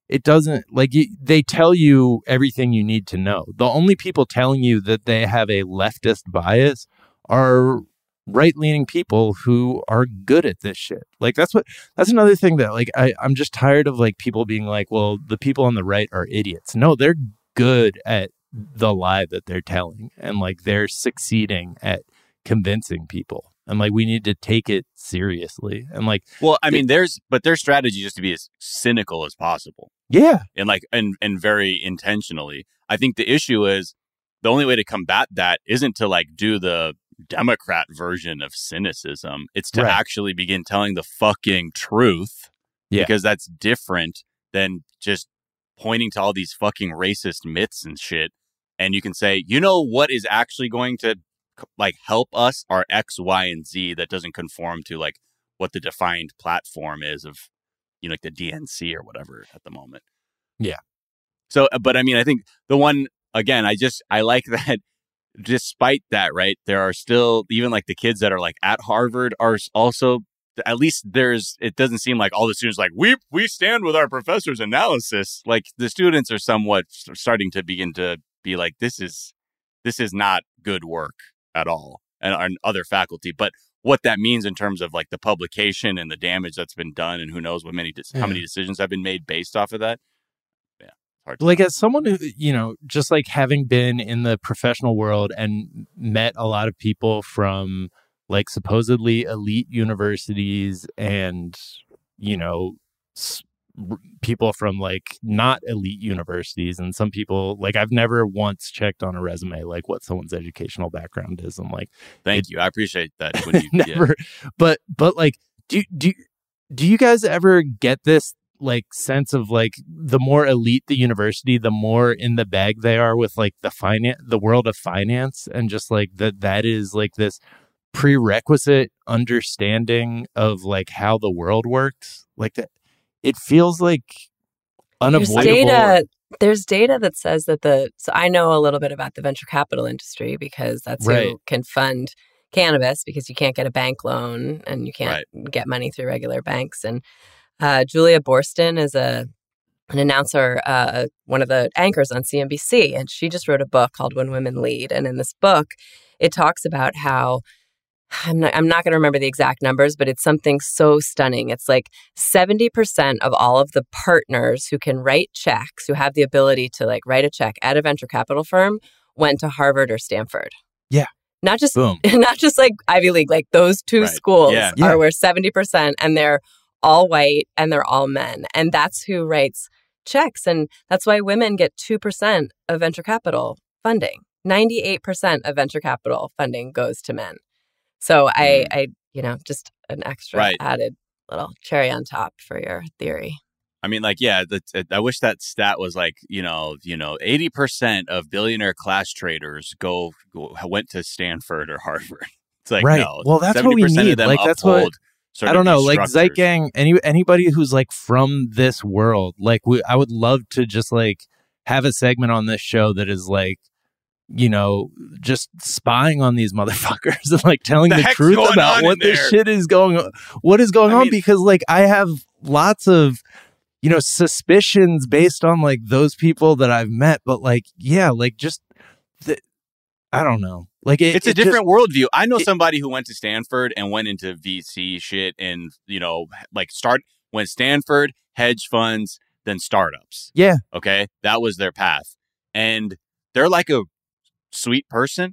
Speaker 7: it doesn't like you, they tell you everything you need to know. The only people telling you that they have a leftist bias are right-leaning people who are good at this shit. Like that's what that's another thing that like I, I'm just tired of like people being like, well, the people on the right are idiots. No, they're good at the lie that they're telling, and like they're succeeding at convincing people. And like we need to take it seriously. And like,
Speaker 8: well, I mean, there's but their strategy is to be as cynical as possible.
Speaker 7: Yeah,
Speaker 8: and like and and very intentionally. I think the issue is the only way to combat that isn't to like do the Democrat version of cynicism. It's to
Speaker 7: right.
Speaker 8: actually begin telling the fucking truth.
Speaker 7: Yeah,
Speaker 8: because that's different than just pointing to all these fucking racist myths and shit. And you can say, you know what is actually going to like help us are X, Y, and Z that doesn't conform to like what the defined platform is of, you know, like the D N C or whatever at the moment.
Speaker 7: Yeah.
Speaker 8: So, but I mean, I think the one, again, I just, I like that despite that, right, there are still, even like the kids that are like at Harvard are also, at least there's, it doesn't seem like all the students like, we, we stand with our professor's analysis. Like the students are somewhat starting to begin to be like, this is, this is not good work at all, and, and other faculty. But what that means in terms of like the publication and the damage that's been done, and who knows what many yeah. how many decisions have been made based off of that. Yeah, hard to
Speaker 7: like
Speaker 8: know.
Speaker 7: As someone who, you know, just like having been in the professional world and met a lot of people from like supposedly elite universities and, you know, s- people from like not elite universities, and some people like I've never once checked on a resume like what someone's educational background is. I'm like,
Speaker 8: thank
Speaker 7: it,
Speaker 8: you, I appreciate that. When you,
Speaker 7: never,
Speaker 8: yeah.
Speaker 7: but but like, do do do you guys ever get this like sense of like the more elite the university, the more in the bag they are with like the finance, the world of finance, and just like that that is like this prerequisite understanding of like how the world works, like that. It feels like unavoidable.
Speaker 9: There's data, there's data that says that the, so I know a little bit about the venture capital industry because that's
Speaker 7: right.
Speaker 9: who can fund cannabis, because you can't get a bank loan and you can't
Speaker 8: right.
Speaker 9: get money through regular banks. And uh, Julia Boorstin is a an announcer, uh, one of the anchors on C N B C, and she just wrote a book called When Women Lead. And in this book, it talks about how I'm not, I'm not going to remember the exact numbers, but it's something so stunning. It's like seventy percent of all of the partners who can write checks, who have the ability to like write a check at a venture capital firm, went to Harvard or Stanford.
Speaker 7: Yeah.
Speaker 9: Not just,
Speaker 7: Boom.
Speaker 9: not just like Ivy League, like those two
Speaker 8: right.
Speaker 9: schools
Speaker 8: yeah.
Speaker 9: are
Speaker 7: Yeah.
Speaker 9: where seventy percent, and they're all white and they're all men. And that's who writes checks. And that's why women get two percent of venture capital funding. ninety-eight percent of venture capital funding goes to men. So I, I, you know, just an extra
Speaker 8: right.
Speaker 9: added little cherry on top for your theory.
Speaker 8: I mean, like, yeah, that's, I wish that stat was like, you know, you know, eighty percent of billionaire class traders go, go went to Stanford or Harvard. It's like,
Speaker 7: right.
Speaker 8: no,
Speaker 7: well, that's what we need. Like, that's what, I don't know, like Zeitgang, any, anybody who's like from this world, like we, I would love to just like have a segment on this show that is like, you know, just spying on these motherfuckers and like telling the,
Speaker 8: the
Speaker 7: truth about what this
Speaker 8: there?
Speaker 7: shit is going on, what is going
Speaker 8: I
Speaker 7: on,
Speaker 8: mean,
Speaker 7: because like I have lots of, you know, suspicions based on like those people that I've met, but like, yeah, like just, the, I don't know. Like it,
Speaker 8: it's a
Speaker 7: it
Speaker 8: different
Speaker 7: just,
Speaker 8: worldview. I know
Speaker 7: it,
Speaker 8: somebody who went to Stanford and went into V C shit and, you know, like start, went Stanford, hedge funds, then startups.
Speaker 7: Yeah.
Speaker 8: Okay. That was their path. And they're like a sweet person,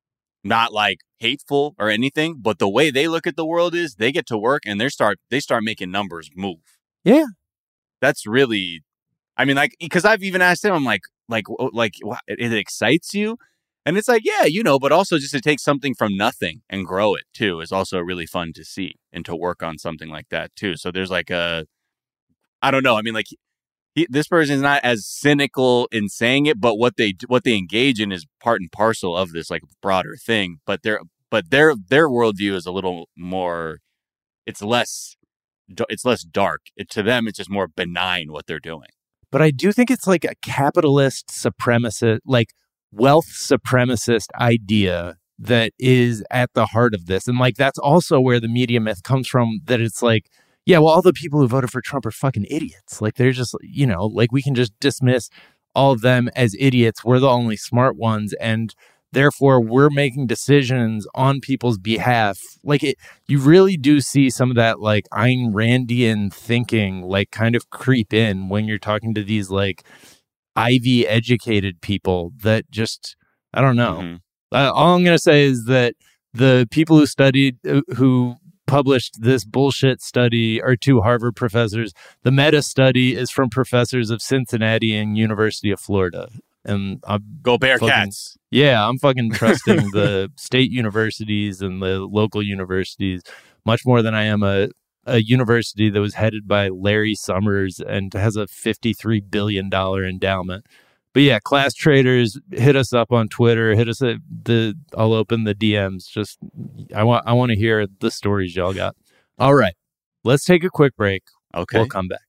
Speaker 8: not like hateful or anything, but the way they look at the world is they get to work and they start they start making numbers move.
Speaker 7: Yeah,
Speaker 8: that's really, I mean, like, because I've even asked him, I'm like, like, like, it excites you, and it's like, yeah, you know, but also just to take something from nothing and grow it too is also really fun to see, and to work on something like that too. So there's like a, I don't know, I mean, like. He, this person is not as cynical in saying it, but what they what they engage in is part and parcel of this like broader thing. But their but their their worldview is a little more. It's less. It's less dark. It, to them, it's just more benign what they're doing.
Speaker 7: But I do think it's like a capitalist supremacist, like wealth supremacist idea that is at the heart of this, and like that's also where the media myth comes from. That it's like, yeah, well, all the people who voted for Trump are fucking idiots. Like, they're just, you know, like we can just dismiss all of them as idiots. We're the only smart ones. And therefore, we're making decisions on people's behalf. Like, it, you really do see some of that, like, Ayn Randian thinking, like, kind of creep in when you're talking to these, like, Ivy educated people that just, I don't know. Mm-hmm. Uh, all I'm going to say is that the people who studied, uh, who published this bullshit study are two Harvard professors. The meta study is from professors of Cincinnati and University of Florida. And I'm
Speaker 8: Go Bearcats.
Speaker 7: Fucking, yeah, I'm fucking trusting the state universities and the local universities much more than I am a, a university that was headed by Larry Summers and has a fifty-three billion dollars endowment. But yeah, Class Traders, hit us up on Twitter. Hit us at the. I'll open the D Ms. Just I want I want to hear the stories y'all got. All right, let's take a quick break.
Speaker 8: Okay,
Speaker 7: we'll come back.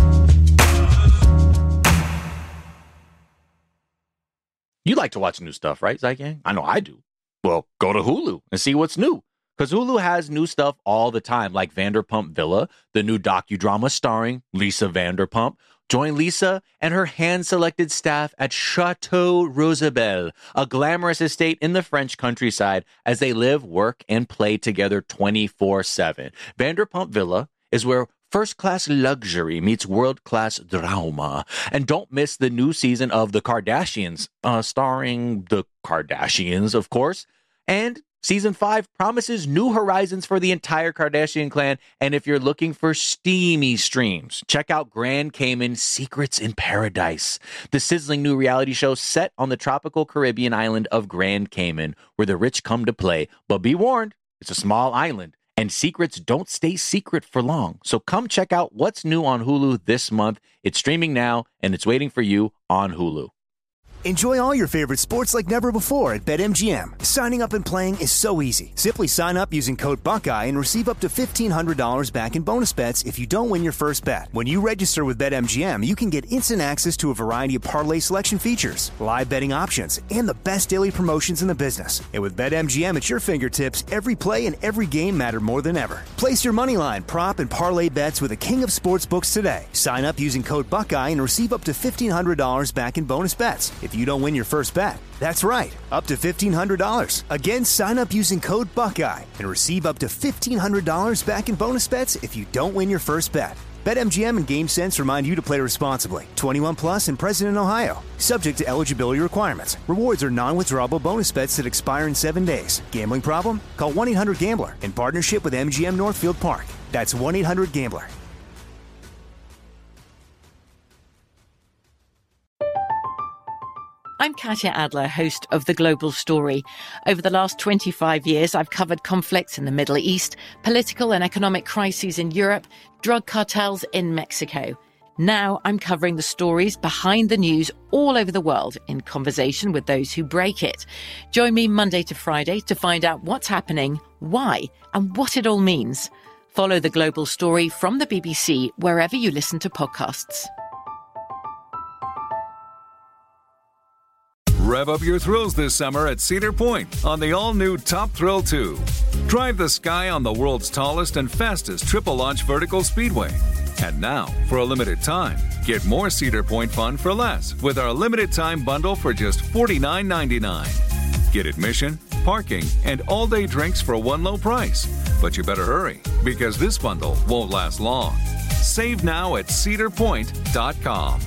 Speaker 2: You like to watch new stuff, right, Zygang? I know I do. Well, go to Hulu and see what's new. Because Hulu has new stuff all the time, like Vanderpump Villa, the new docudrama starring Lisa Vanderpump. Join Lisa and her hand-selected staff at Chateau Rosabelle, a glamorous estate in the French countryside, as they live, work, and play together twenty-four seven. Vanderpump Villa is where first-class luxury meets world-class drama. And don't miss the new season of The Kardashians, uh, starring the Kardashians, of course. And Season five promises new horizons for the entire Kardashian clan. And if you're looking for steamy streams, check out Grand Cayman Secrets in Paradise, the sizzling new reality show set on the tropical Caribbean island of Grand Cayman, where the rich come to play. But be warned, it's a small island, and secrets don't stay secret for long. So come check out what's new on Hulu this month. It's streaming now, and it's waiting for you on Hulu.
Speaker 3: Enjoy all your favorite sports like never before at BetMGM. Signing up and playing is so easy. Simply sign up using code Buckeye and receive up to fifteen hundred dollars back in bonus bets if you don't win your first bet. When you register with BetMGM, you can get instant access to a variety of parlay selection features, live betting options, and the best daily promotions in the business. And with BetMGM at your fingertips, every play and every game matter more than ever. Place your moneyline, prop, and parlay bets with the king of sportsbooks today. Sign up using code Buckeye and receive up to fifteen hundred dollars back in bonus bets if you don't win your first bet. That's right, up to fifteen hundred dollars. Again, sign up using code Buckeye and receive up to fifteen hundred dollars back in bonus bets if you don't win your first bet. BetMGM and GameSense remind you to play responsibly. twenty-one plus and present in Ohio. Subject to eligibility requirements. Rewards are non-withdrawable bonus bets that expire in seven days. Gambling problem? Call one eight hundred gambler in partnership with M G M Northfield Park. That's one eight hundred gambler.
Speaker 11: I'm Katya Adler, host of The Global Story. Over the last twenty-five years, I've covered conflicts in the Middle East, political and economic crises in Europe, drug cartels in Mexico. Now I'm covering the stories behind the news all over the world in conversation with those who break it. Join me Monday to Friday to find out what's happening, why, and what it all means. Follow The Global Story from the B B C wherever you listen to podcasts.
Speaker 10: Rev up your thrills this summer at Cedar Point on the all-new Top Thrill two. Drive the sky on the world's tallest and fastest triple-launch vertical speedway. And now, for a limited time, get more Cedar Point fun for less with our limited-time bundle for just forty-nine ninety-nine. Get admission, parking, and all-day drinks for one low price. But you better hurry, because this bundle won't last long. Save now at cedar point dot com.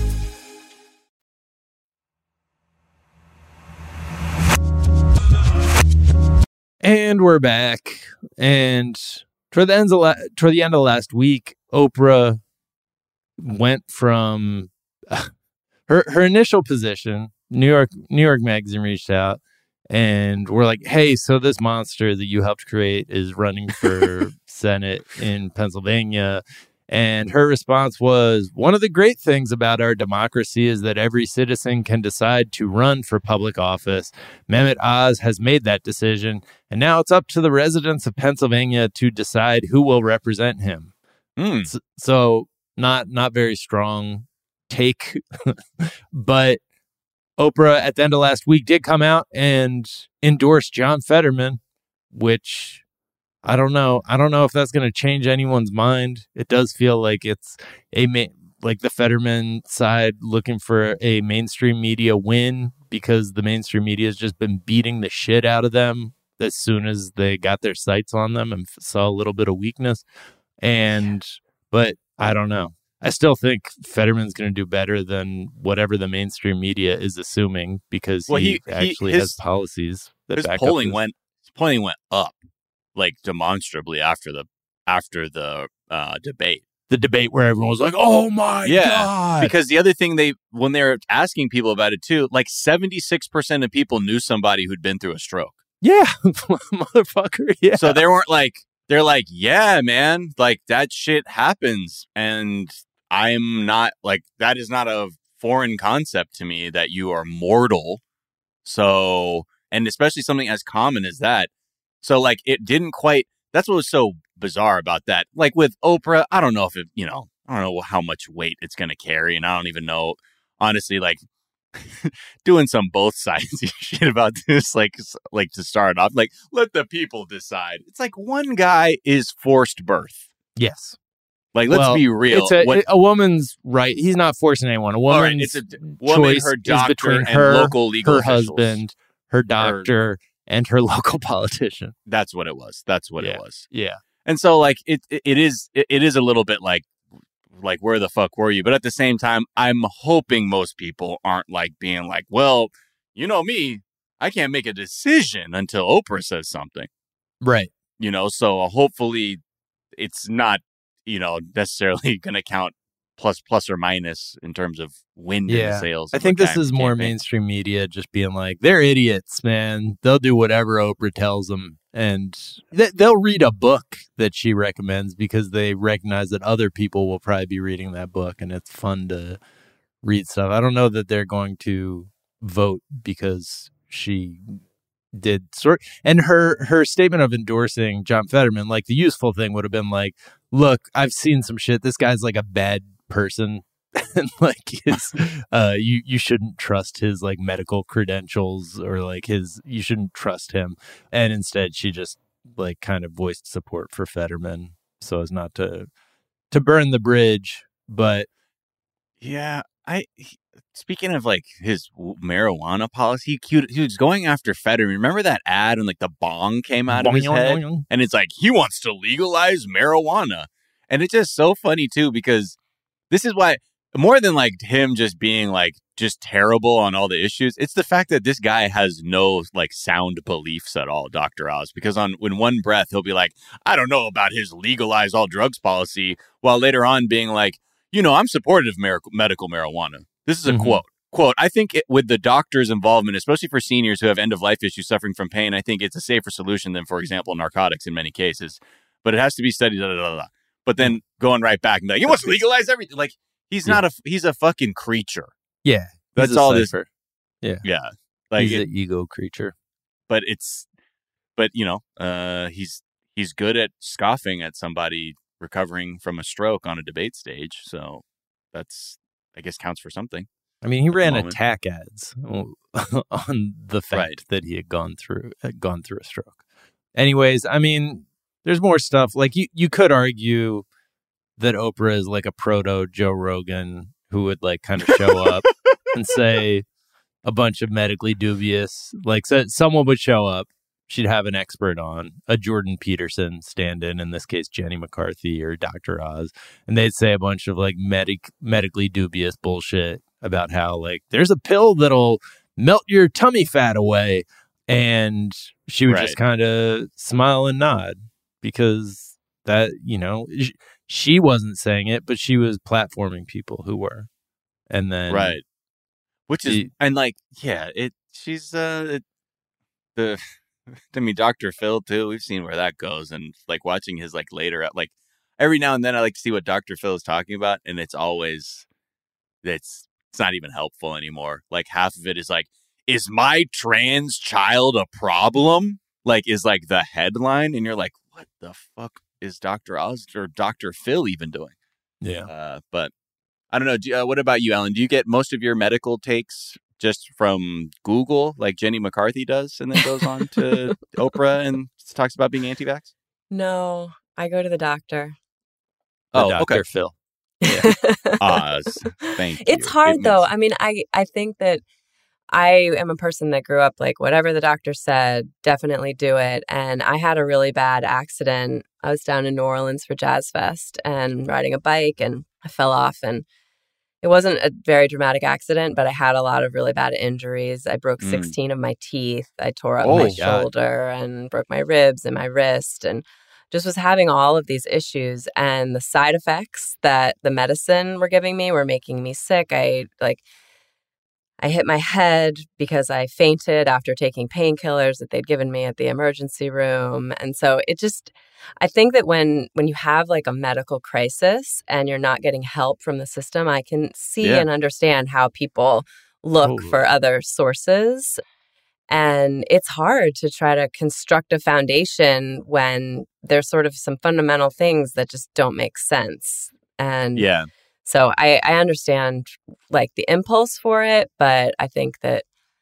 Speaker 7: And we're back. And toward the, ends of la- toward the end of last week, Oprah went from uh, her her initial position. New York New York Magazine reached out and we're like, "Hey, so this monster that you helped create is running for Senate in Pennsylvania." And her response was, "One of the great things about our democracy is that every citizen can decide to run for public office. Mehmet Oz has made that decision, and now it's up to the residents of Pennsylvania to decide who will represent him." Mm. So, so not not very strong take, but Oprah at the end of last week did come out and endorse John Fetterman, which I don't know. I don't know if that's going to change anyone's mind. It does feel like it's a ma- like the Fetterman side looking for a mainstream media win because the mainstream media has just been beating the shit out of them as soon as they got their sights on them and saw a little bit of weakness. And, but I don't know. I still think Fetterman's going to do better than whatever the mainstream media is assuming because
Speaker 8: well,
Speaker 7: he,
Speaker 8: he
Speaker 7: actually
Speaker 8: he, his,
Speaker 7: has policies that
Speaker 8: his
Speaker 7: back
Speaker 8: polling
Speaker 7: up his,
Speaker 8: went his polling went up like demonstrably after the after the uh, debate.
Speaker 7: The debate where everyone was like, "Oh my
Speaker 8: yeah,
Speaker 7: god!"
Speaker 8: Because the other thing they when they were asking people about it too, like seventy-six percent of people knew somebody who'd been through a stroke.
Speaker 7: Yeah, motherfucker. Yeah.
Speaker 8: So they weren't like they're like, yeah, man, like that shit happens, and I'm not like that is not a foreign concept to me that you are mortal. So, and especially something as common as that. So, like, it didn't quite. That's what was so bizarre about that. Like with Oprah, I don't know if it, you know, I don't know how much weight it's going to carry, and I don't even know, honestly, like. doing some both sides shit about this, like, like to start off, like, let the people decide. It's like one guy is forced birth.
Speaker 7: Yes.
Speaker 8: Like, let's
Speaker 7: well,
Speaker 8: be real.
Speaker 7: It's a,
Speaker 8: what,
Speaker 7: a woman's right. He's not forcing anyone. A woman's
Speaker 8: right, it's a woman,
Speaker 7: choice
Speaker 8: her doctor,
Speaker 7: is between
Speaker 8: and
Speaker 7: her,
Speaker 8: local legal
Speaker 7: her
Speaker 8: officials.
Speaker 7: husband, her doctor, her, and her local politician.
Speaker 8: That's what it was. That's what
Speaker 7: yeah.
Speaker 8: it was.
Speaker 7: Yeah.
Speaker 8: And so, like, it, it, it is, it, it is a little bit like, like, where the fuck were you? But at the same time, I'm hoping most people aren't like being like, well, you know me, I can't make a decision until Oprah says something.
Speaker 7: Right.
Speaker 8: You know, so uh, hopefully it's not, you know, necessarily going to count plus plus or minus in terms of wind
Speaker 7: yeah.
Speaker 8: in sales.
Speaker 7: I think this is more campaign. mainstream media just being like, they're idiots, man. They'll do whatever Oprah tells them. And th- they'll read a book that she recommends because they recognize that other people will probably be reading that book. And it's fun to read stuff. I don't know that they're going to vote because she did sort and her her statement of endorsing John Fetterman, like the useful thing would have been like, look, I've seen some shit. This guy's like a bad person. And like his uh you you shouldn't trust his like medical credentials or like his you shouldn't trust him. And instead she just like kind of voiced support for Fetterman so as not to to burn the bridge. But
Speaker 8: yeah, I he, speaking of like his marijuana policy, he, he was going after Fetterman. Remember that ad when like the bong came out of his head? And it's like, he wants to legalize marijuana. And it's just so funny too, because this is why more than like him just being like just terrible on all the issues, it's the fact that this guy has no like sound beliefs at all, Doctor Oz, because on in one breath, he'll be like, I don't know about his legalize all drugs policy, while later on being like, you know, I'm supportive of mer- medical marijuana. This is a mm-hmm. quote. Quote, I think it, with the doctor's involvement, especially for seniors who have end-of-life issues suffering from pain, I think it's a safer solution than, for example, narcotics in many cases. But it has to be studied, da, da, da, da. But then going right back and be like, he wants to legalize everything. Like, he's yeah. not a, he's a fucking creature.
Speaker 7: Yeah.
Speaker 8: That's all
Speaker 7: cipher.
Speaker 8: this.
Speaker 7: Yeah.
Speaker 8: Yeah. Like
Speaker 7: he's
Speaker 8: it,
Speaker 7: an ego creature.
Speaker 8: But it's, but, you know, uh, he's, he's good at scoffing at somebody recovering from a stroke on a debate stage. So that's, I guess, counts for something.
Speaker 7: I mean, he ran attack ads on the fact
Speaker 8: right.
Speaker 7: that he had gone through had gone through a stroke. Anyways, I mean, there's more stuff. Like you, you could argue that Oprah is like a proto Joe Rogan who would like kind of show up and say a bunch of medically dubious, like so someone would show up. She'd have an expert on, a Jordan Peterson stand-in, in this case, Jenny McCarthy or Doctor Oz. And they'd say a bunch of like medic medically dubious bullshit about how like there's a pill that'll melt your tummy fat away. And she would right. just kind of smile and nod because that, you know, she wasn't saying it, but she was platforming people who were. And then.
Speaker 8: Right. Which is, the, and like, yeah, it, she's, uh, it, the, I mean, Doctor Phil, too. We've seen where that goes. And like watching his like later, like every now and then I like to see what Doctor Phil is talking about. And it's always, it's, it's not even helpful anymore. Like half of it is like, is my trans child a problem? Like is like the headline. And you're like, what the fuck is Doctor Oz or Doctor Phil even doing?
Speaker 7: Yeah.
Speaker 8: Uh, but I don't know. Do, uh, what about you, Alan? Do you get most of your medical takes just from Google, like Jenny McCarthy does, and then goes on to Oprah and talks about being anti-vax?
Speaker 9: No, I go to the doctor.
Speaker 7: The
Speaker 8: Oh,
Speaker 7: Doctor
Speaker 8: okay.
Speaker 7: Phil.
Speaker 8: Yeah. Oz. Thank you.
Speaker 9: It's hard
Speaker 8: It
Speaker 9: though.
Speaker 8: makes-
Speaker 9: I mean, I, I think that I am a person that grew up like whatever the doctor said, definitely do it. And I had a really bad accident. I was down in New Orleans for Jazz Fest and riding a bike, and I fell off, and it wasn't a very dramatic accident, but I had a lot of really bad injuries. I broke
Speaker 8: Mm.
Speaker 9: sixteen of my teeth. I tore up
Speaker 8: Oh,
Speaker 9: my
Speaker 8: God.
Speaker 9: shoulder and broke my ribs and my wrist, and just was having all of these issues. And the side effects that the medicine were giving me were making me sick. I like, I hit my head because I fainted after taking painkillers that they'd given me at the emergency room. And so it just, I think that when when you have like a medical crisis and you're not getting help from the system, I can see
Speaker 8: Yeah.
Speaker 9: and understand how people look
Speaker 7: Totally.
Speaker 9: for other sources. And it's hard to try to construct a foundation when there's sort of some fundamental things that just don't make sense. And
Speaker 8: Yeah.
Speaker 9: so I, I understand like the impulse for it, but I think that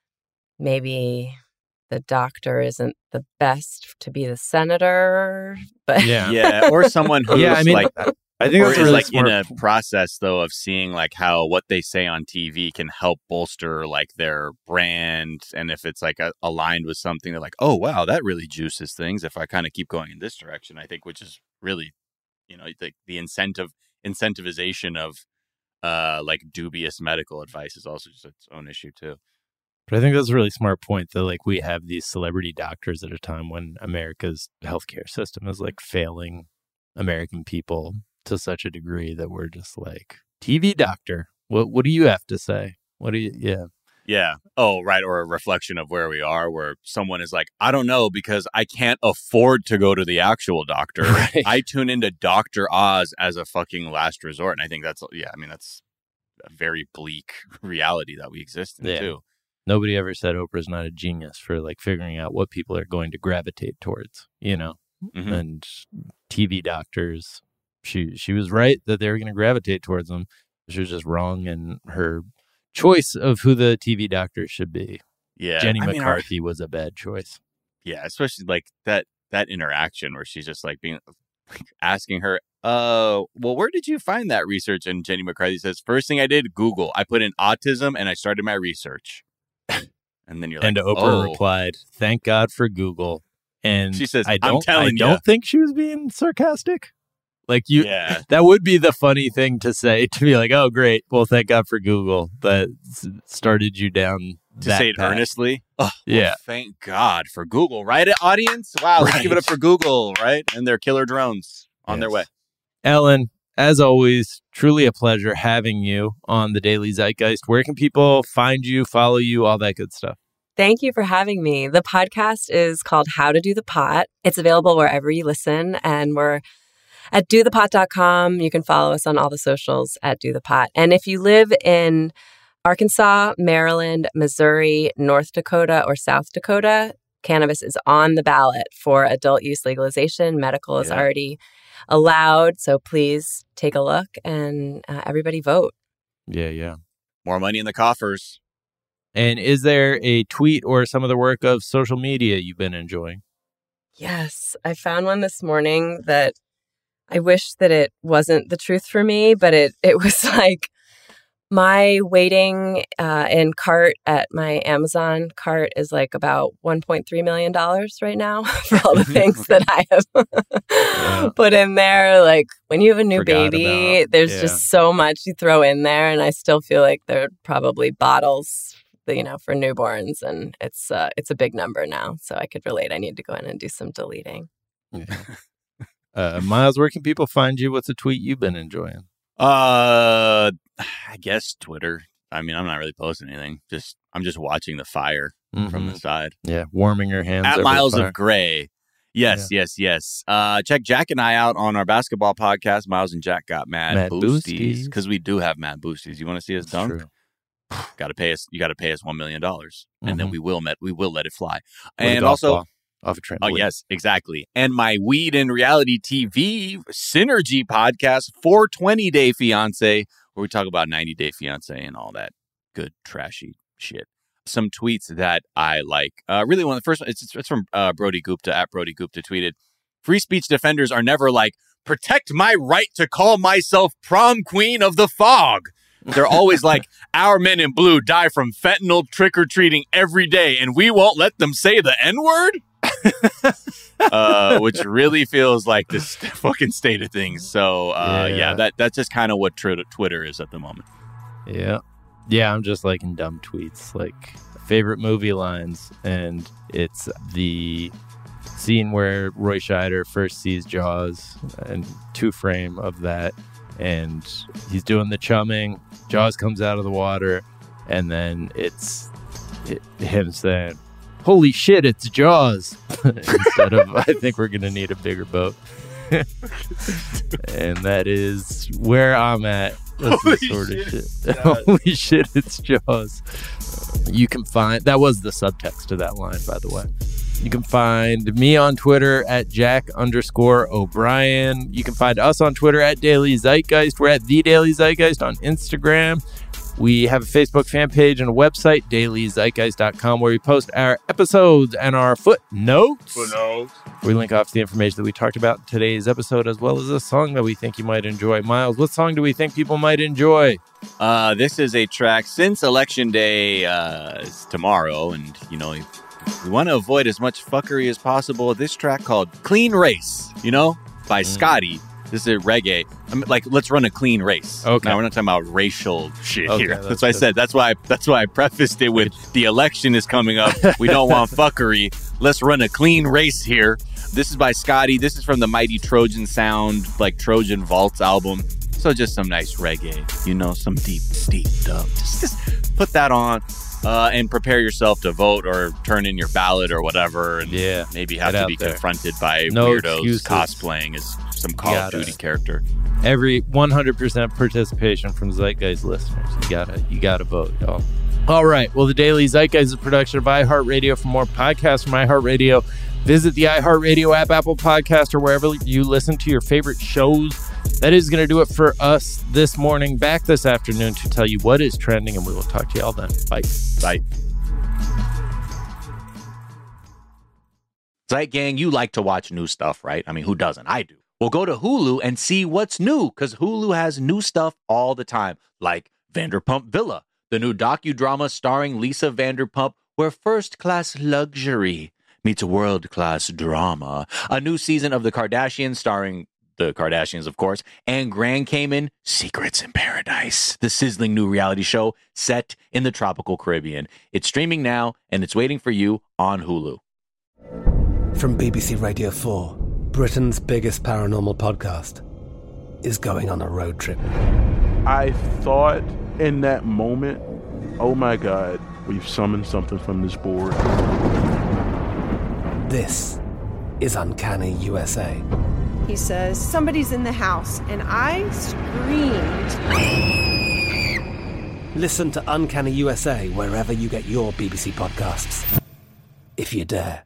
Speaker 9: maybe the doctor isn't the best to be the senator. But
Speaker 7: Yeah.
Speaker 8: Yeah. Or someone who's
Speaker 7: Yeah, I mean,
Speaker 8: like,
Speaker 7: I think
Speaker 8: or
Speaker 7: that's a
Speaker 8: is
Speaker 7: really
Speaker 8: like
Speaker 7: smart
Speaker 8: in a
Speaker 7: point.
Speaker 8: process though of seeing like how what they say on T V can help bolster like their brand, and if it's like a, aligned with something, they're like, oh wow, that really juices things if I kind of keep going in this direction. I think, which is really, you know, the the incentive incentivization of uh like dubious medical advice is also just its own issue too.
Speaker 7: But I think that's a really smart point that like we have these celebrity doctors at a time when America's healthcare system is like failing American people to such a degree that we're just like, T V doctor, what what do you have to say? What do you yeah.
Speaker 8: Yeah. Oh, right. Or a reflection of where we are, where someone is like, I don't know, because I can't afford to go to the actual doctor.
Speaker 7: Right.
Speaker 8: I tune into Doctor Oz as a fucking last resort. And I think that's, yeah, I mean, that's a very bleak reality that we exist in,
Speaker 7: Yeah.
Speaker 8: too.
Speaker 7: Nobody ever said Oprah's not a genius for like figuring out what people are going to gravitate towards, you know?
Speaker 8: Mhm.
Speaker 7: And T V doctors, she she was right that they were going to gravitate towards them. She was just wrong in her choice of who the T V doctor should be.
Speaker 8: Yeah.
Speaker 7: Jenny
Speaker 8: I mean, our-
Speaker 7: McCarthy was a bad choice.
Speaker 8: yeah. Especially like that, that interaction where she's just like being, like, asking her, uh, well, where did you find that research? And Jenny McCarthy says, first thing I did, Google. I put in autism and I started my research. And then you're like,
Speaker 7: And Oprah
Speaker 8: oh.
Speaker 7: replied, "Thank God for Google." And
Speaker 8: She says,
Speaker 7: I
Speaker 8: "I'm
Speaker 7: don't,
Speaker 8: telling
Speaker 7: I
Speaker 8: ya."
Speaker 7: don't think she was being sarcastic. Like you,
Speaker 8: Yeah.
Speaker 7: that would be the funny thing to say, to be like, "Oh, great, well, thank God for Google that s- started you down."
Speaker 8: To
Speaker 7: that
Speaker 8: say it
Speaker 7: path."
Speaker 8: earnestly. Oh, well,
Speaker 7: Yeah.
Speaker 8: thank God for Google, right, audience? Wow, let's give it
Speaker 7: Right.
Speaker 8: up for Google, right? And their killer drones on their
Speaker 7: Yes.
Speaker 8: way.
Speaker 7: Ellen, as always, truly a pleasure having you on the Daily Zeitgeist. Where can people find you, follow you, all that good stuff?
Speaker 9: thank you for having me. The podcast is called How to Do the Pot. It's available wherever you listen, and we're at do the pot dot com. You can follow us on all the socials at Do the Pot. And if you live in Arkansas, Maryland, Missouri, North Dakota, or South Dakota, cannabis is on the ballot for adult use legalization. Medical is
Speaker 8: Yeah.
Speaker 9: already allowed. So please take a look and uh, everybody vote.
Speaker 7: Yeah, yeah.
Speaker 8: More money in the coffers.
Speaker 7: And is there a tweet or some of the work of social media you've been enjoying?
Speaker 9: Yes, I found one this morning that I wish that it wasn't the truth for me, but it, it was like my waiting uh, in cart at my Amazon cart is like about one point three million dollars right now for all the things that I have
Speaker 7: Yeah.
Speaker 9: put in there. Like when you have a new
Speaker 7: Forgot
Speaker 9: baby,
Speaker 7: about.
Speaker 9: there's
Speaker 7: Yeah.
Speaker 9: just so much you throw in there. And I still feel like there are probably bottles, you know, for newborns. And it's uh, it's a big number now. So I could relate. I need to go in and do some deleting.
Speaker 7: Uh, Miles, where can people find you? What's a tweet you've been enjoying?
Speaker 8: Uh, I guess Twitter. I mean, I'm not really posting anything. Just I'm just watching the fire from
Speaker 7: Mhm.
Speaker 8: the side.
Speaker 7: Yeah, warming your hands
Speaker 8: At
Speaker 7: over
Speaker 8: Miles
Speaker 7: the fire.
Speaker 8: of Gray. Yes, yes, yes. Uh, check Jack and I out on our basketball podcast. Miles and Jack got mad,
Speaker 7: Mad
Speaker 8: boosties
Speaker 7: boosties.
Speaker 8: because we do have mad boosties. You want to see us
Speaker 7: That's
Speaker 8: dunk?
Speaker 7: true.
Speaker 8: Got to pay us. You got to pay us one million dollars, and then
Speaker 7: Mhm.
Speaker 8: we will met. We will let it fly.
Speaker 7: With a
Speaker 8: And
Speaker 7: golf
Speaker 8: also,
Speaker 7: ball off a trampoline.
Speaker 8: oh yes, exactly. And my Weed and Reality T V Synergy podcast, four twenty Day Fiance, where we talk about ninety Day Fiance and all that good trashy shit. Some tweets that I like. Uh, really, one of the first. It's it's from uh, Brody Gupta at Brody Gupta tweeted. free speech defenders are never like, protect my right to call myself prom queen of the fog. They're always like, our men in blue die from fentanyl trick-or-treating every day, and we won't let them say the N-word? uh, which really feels like this fucking state of things. So, uh, yeah. yeah, that that's just kind of what tr- Twitter is at the moment.
Speaker 7: Yeah. Yeah, I'm just liking dumb tweets, like favorite movie lines, and it's the scene where Roy Scheider first sees Jaws, and two frame of that, and he's doing the chumming. Jaws comes out of the water, and then it's it, him saying, "Holy shit, it's Jaws!" Instead of, "I think we're gonna need a bigger boat." And that is where I'm at. That's
Speaker 8: Holy
Speaker 7: the sort
Speaker 8: shit,
Speaker 7: of shit. Holy shit, it's Jaws. You can find, that was the subtext to that line, by the way. You can find me on Twitter at Jack underscore O'Brien. You can find us on Twitter at Daily Zeitgeist. We're at The Daily Zeitgeist on Instagram. We have a Facebook fan page and a website, daily zeitgeist dot com, where we post our episodes and our footnotes.
Speaker 5: Footnotes.
Speaker 7: We link off the information that we talked about in today's episode, as well as a song that we think you might enjoy. Miles, what song do we think people might enjoy?
Speaker 8: Uh, this is a track, since Election Day uh, is tomorrow, and, you know, we want to avoid as much fuckery as possible. This track called Clean Race, you know, by mm. Scotty. This is reggae. I mean, like, let's run a clean race.
Speaker 7: Okay.
Speaker 8: Now, we're not talking about racial shit
Speaker 7: okay,
Speaker 8: here.
Speaker 7: That's,
Speaker 8: that's what I said. That's why I, that's why I prefaced it with the election is coming up. We don't want fuckery. Let's run a clean race here. This is by Scotty. This is from the Mighty Trojan Sound, like Trojan Vaults album. So just some nice reggae, you know, some deep, deep dub. Just, just put that on uh, and prepare yourself to vote or turn in your ballot or whatever. And
Speaker 7: yeah,
Speaker 8: maybe have
Speaker 7: get
Speaker 8: to be
Speaker 7: there.
Speaker 8: confronted by
Speaker 7: No
Speaker 8: weirdos
Speaker 7: excuses.
Speaker 8: cosplaying as some Call of Duty character.
Speaker 7: Every one hundred percent participation from Zeitgeist listeners. You gotta, you gotta vote, y'all. All right. Well, the Daily Zeitgeist is a production of iHeartRadio. For more podcasts from iHeartRadio, visit the iHeartRadio app, Apple Podcast, or wherever you listen to your favorite shows. That is going to do it for us this morning. Back this afternoon to tell you what is trending, and we will talk to you all then. Bye.
Speaker 8: Bye.
Speaker 2: Zeit Gang, you like to watch new stuff, right? I mean, who doesn't? I do. Well, go to Hulu and see what's new, because Hulu has new stuff all the time, like Vanderpump Villa, the new docudrama starring Lisa Vanderpump, where first-class luxury meets world-class drama. A new season of The Kardashians starring the Kardashians, of course, and Grand Cayman, Secrets in Paradise, the sizzling new reality show set in the tropical Caribbean. It's streaming now, and it's waiting for you on Hulu.
Speaker 4: From B B C Radio four, Britain's biggest paranormal podcast is going on a road trip.
Speaker 5: I thought in that moment, oh my God, we've summoned something from this board.
Speaker 4: This is Uncanny U S A.
Speaker 6: He says, somebody's in the house, and I screamed.
Speaker 4: Listen to Uncanny U S A wherever you get your B B C podcasts, if you dare.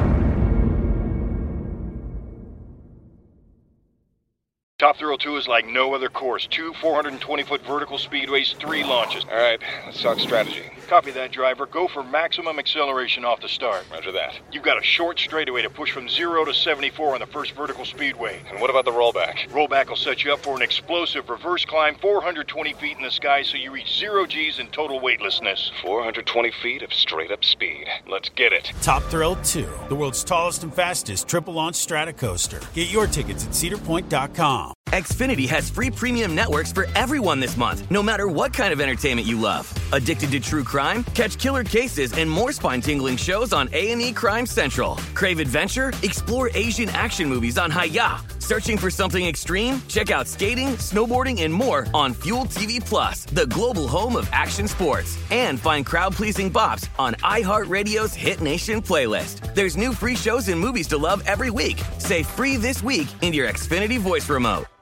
Speaker 12: Top Thrill two is like no other course. Two four hundred twenty foot vertical speedways, three launches.
Speaker 13: All right, let's talk strategy.
Speaker 12: Copy that, driver. Go for maximum acceleration off the start.
Speaker 13: Roger that.
Speaker 12: You've got a short straightaway to push from zero to seventy-four on the first vertical speedway.
Speaker 13: And what about the rollback?
Speaker 12: Rollback will set you up for an explosive reverse climb four hundred twenty feet in the sky so you reach zero G's in total weightlessness.
Speaker 13: four hundred twenty feet of straight-up speed. Let's get it.
Speaker 14: Top Thrill two, the world's tallest and fastest triple-launch stratocoaster. Get your tickets at cedar point dot com.
Speaker 15: Xfinity has free premium networks for everyone this month, no matter what kind of entertainment you love. Addicted to true crime? Catch killer cases and more spine-tingling shows on A and E Crime Central. Crave adventure? Explore Asian action movies on Hi-Ya. Searching for something extreme? Check out skating, snowboarding, and more on Fuel T V Plus, the global home of action sports. And find crowd-pleasing bops on iHeartRadio's Hit Nation playlist. There's new free shows and movies to love every week. Say free this week in your Xfinity voice remote.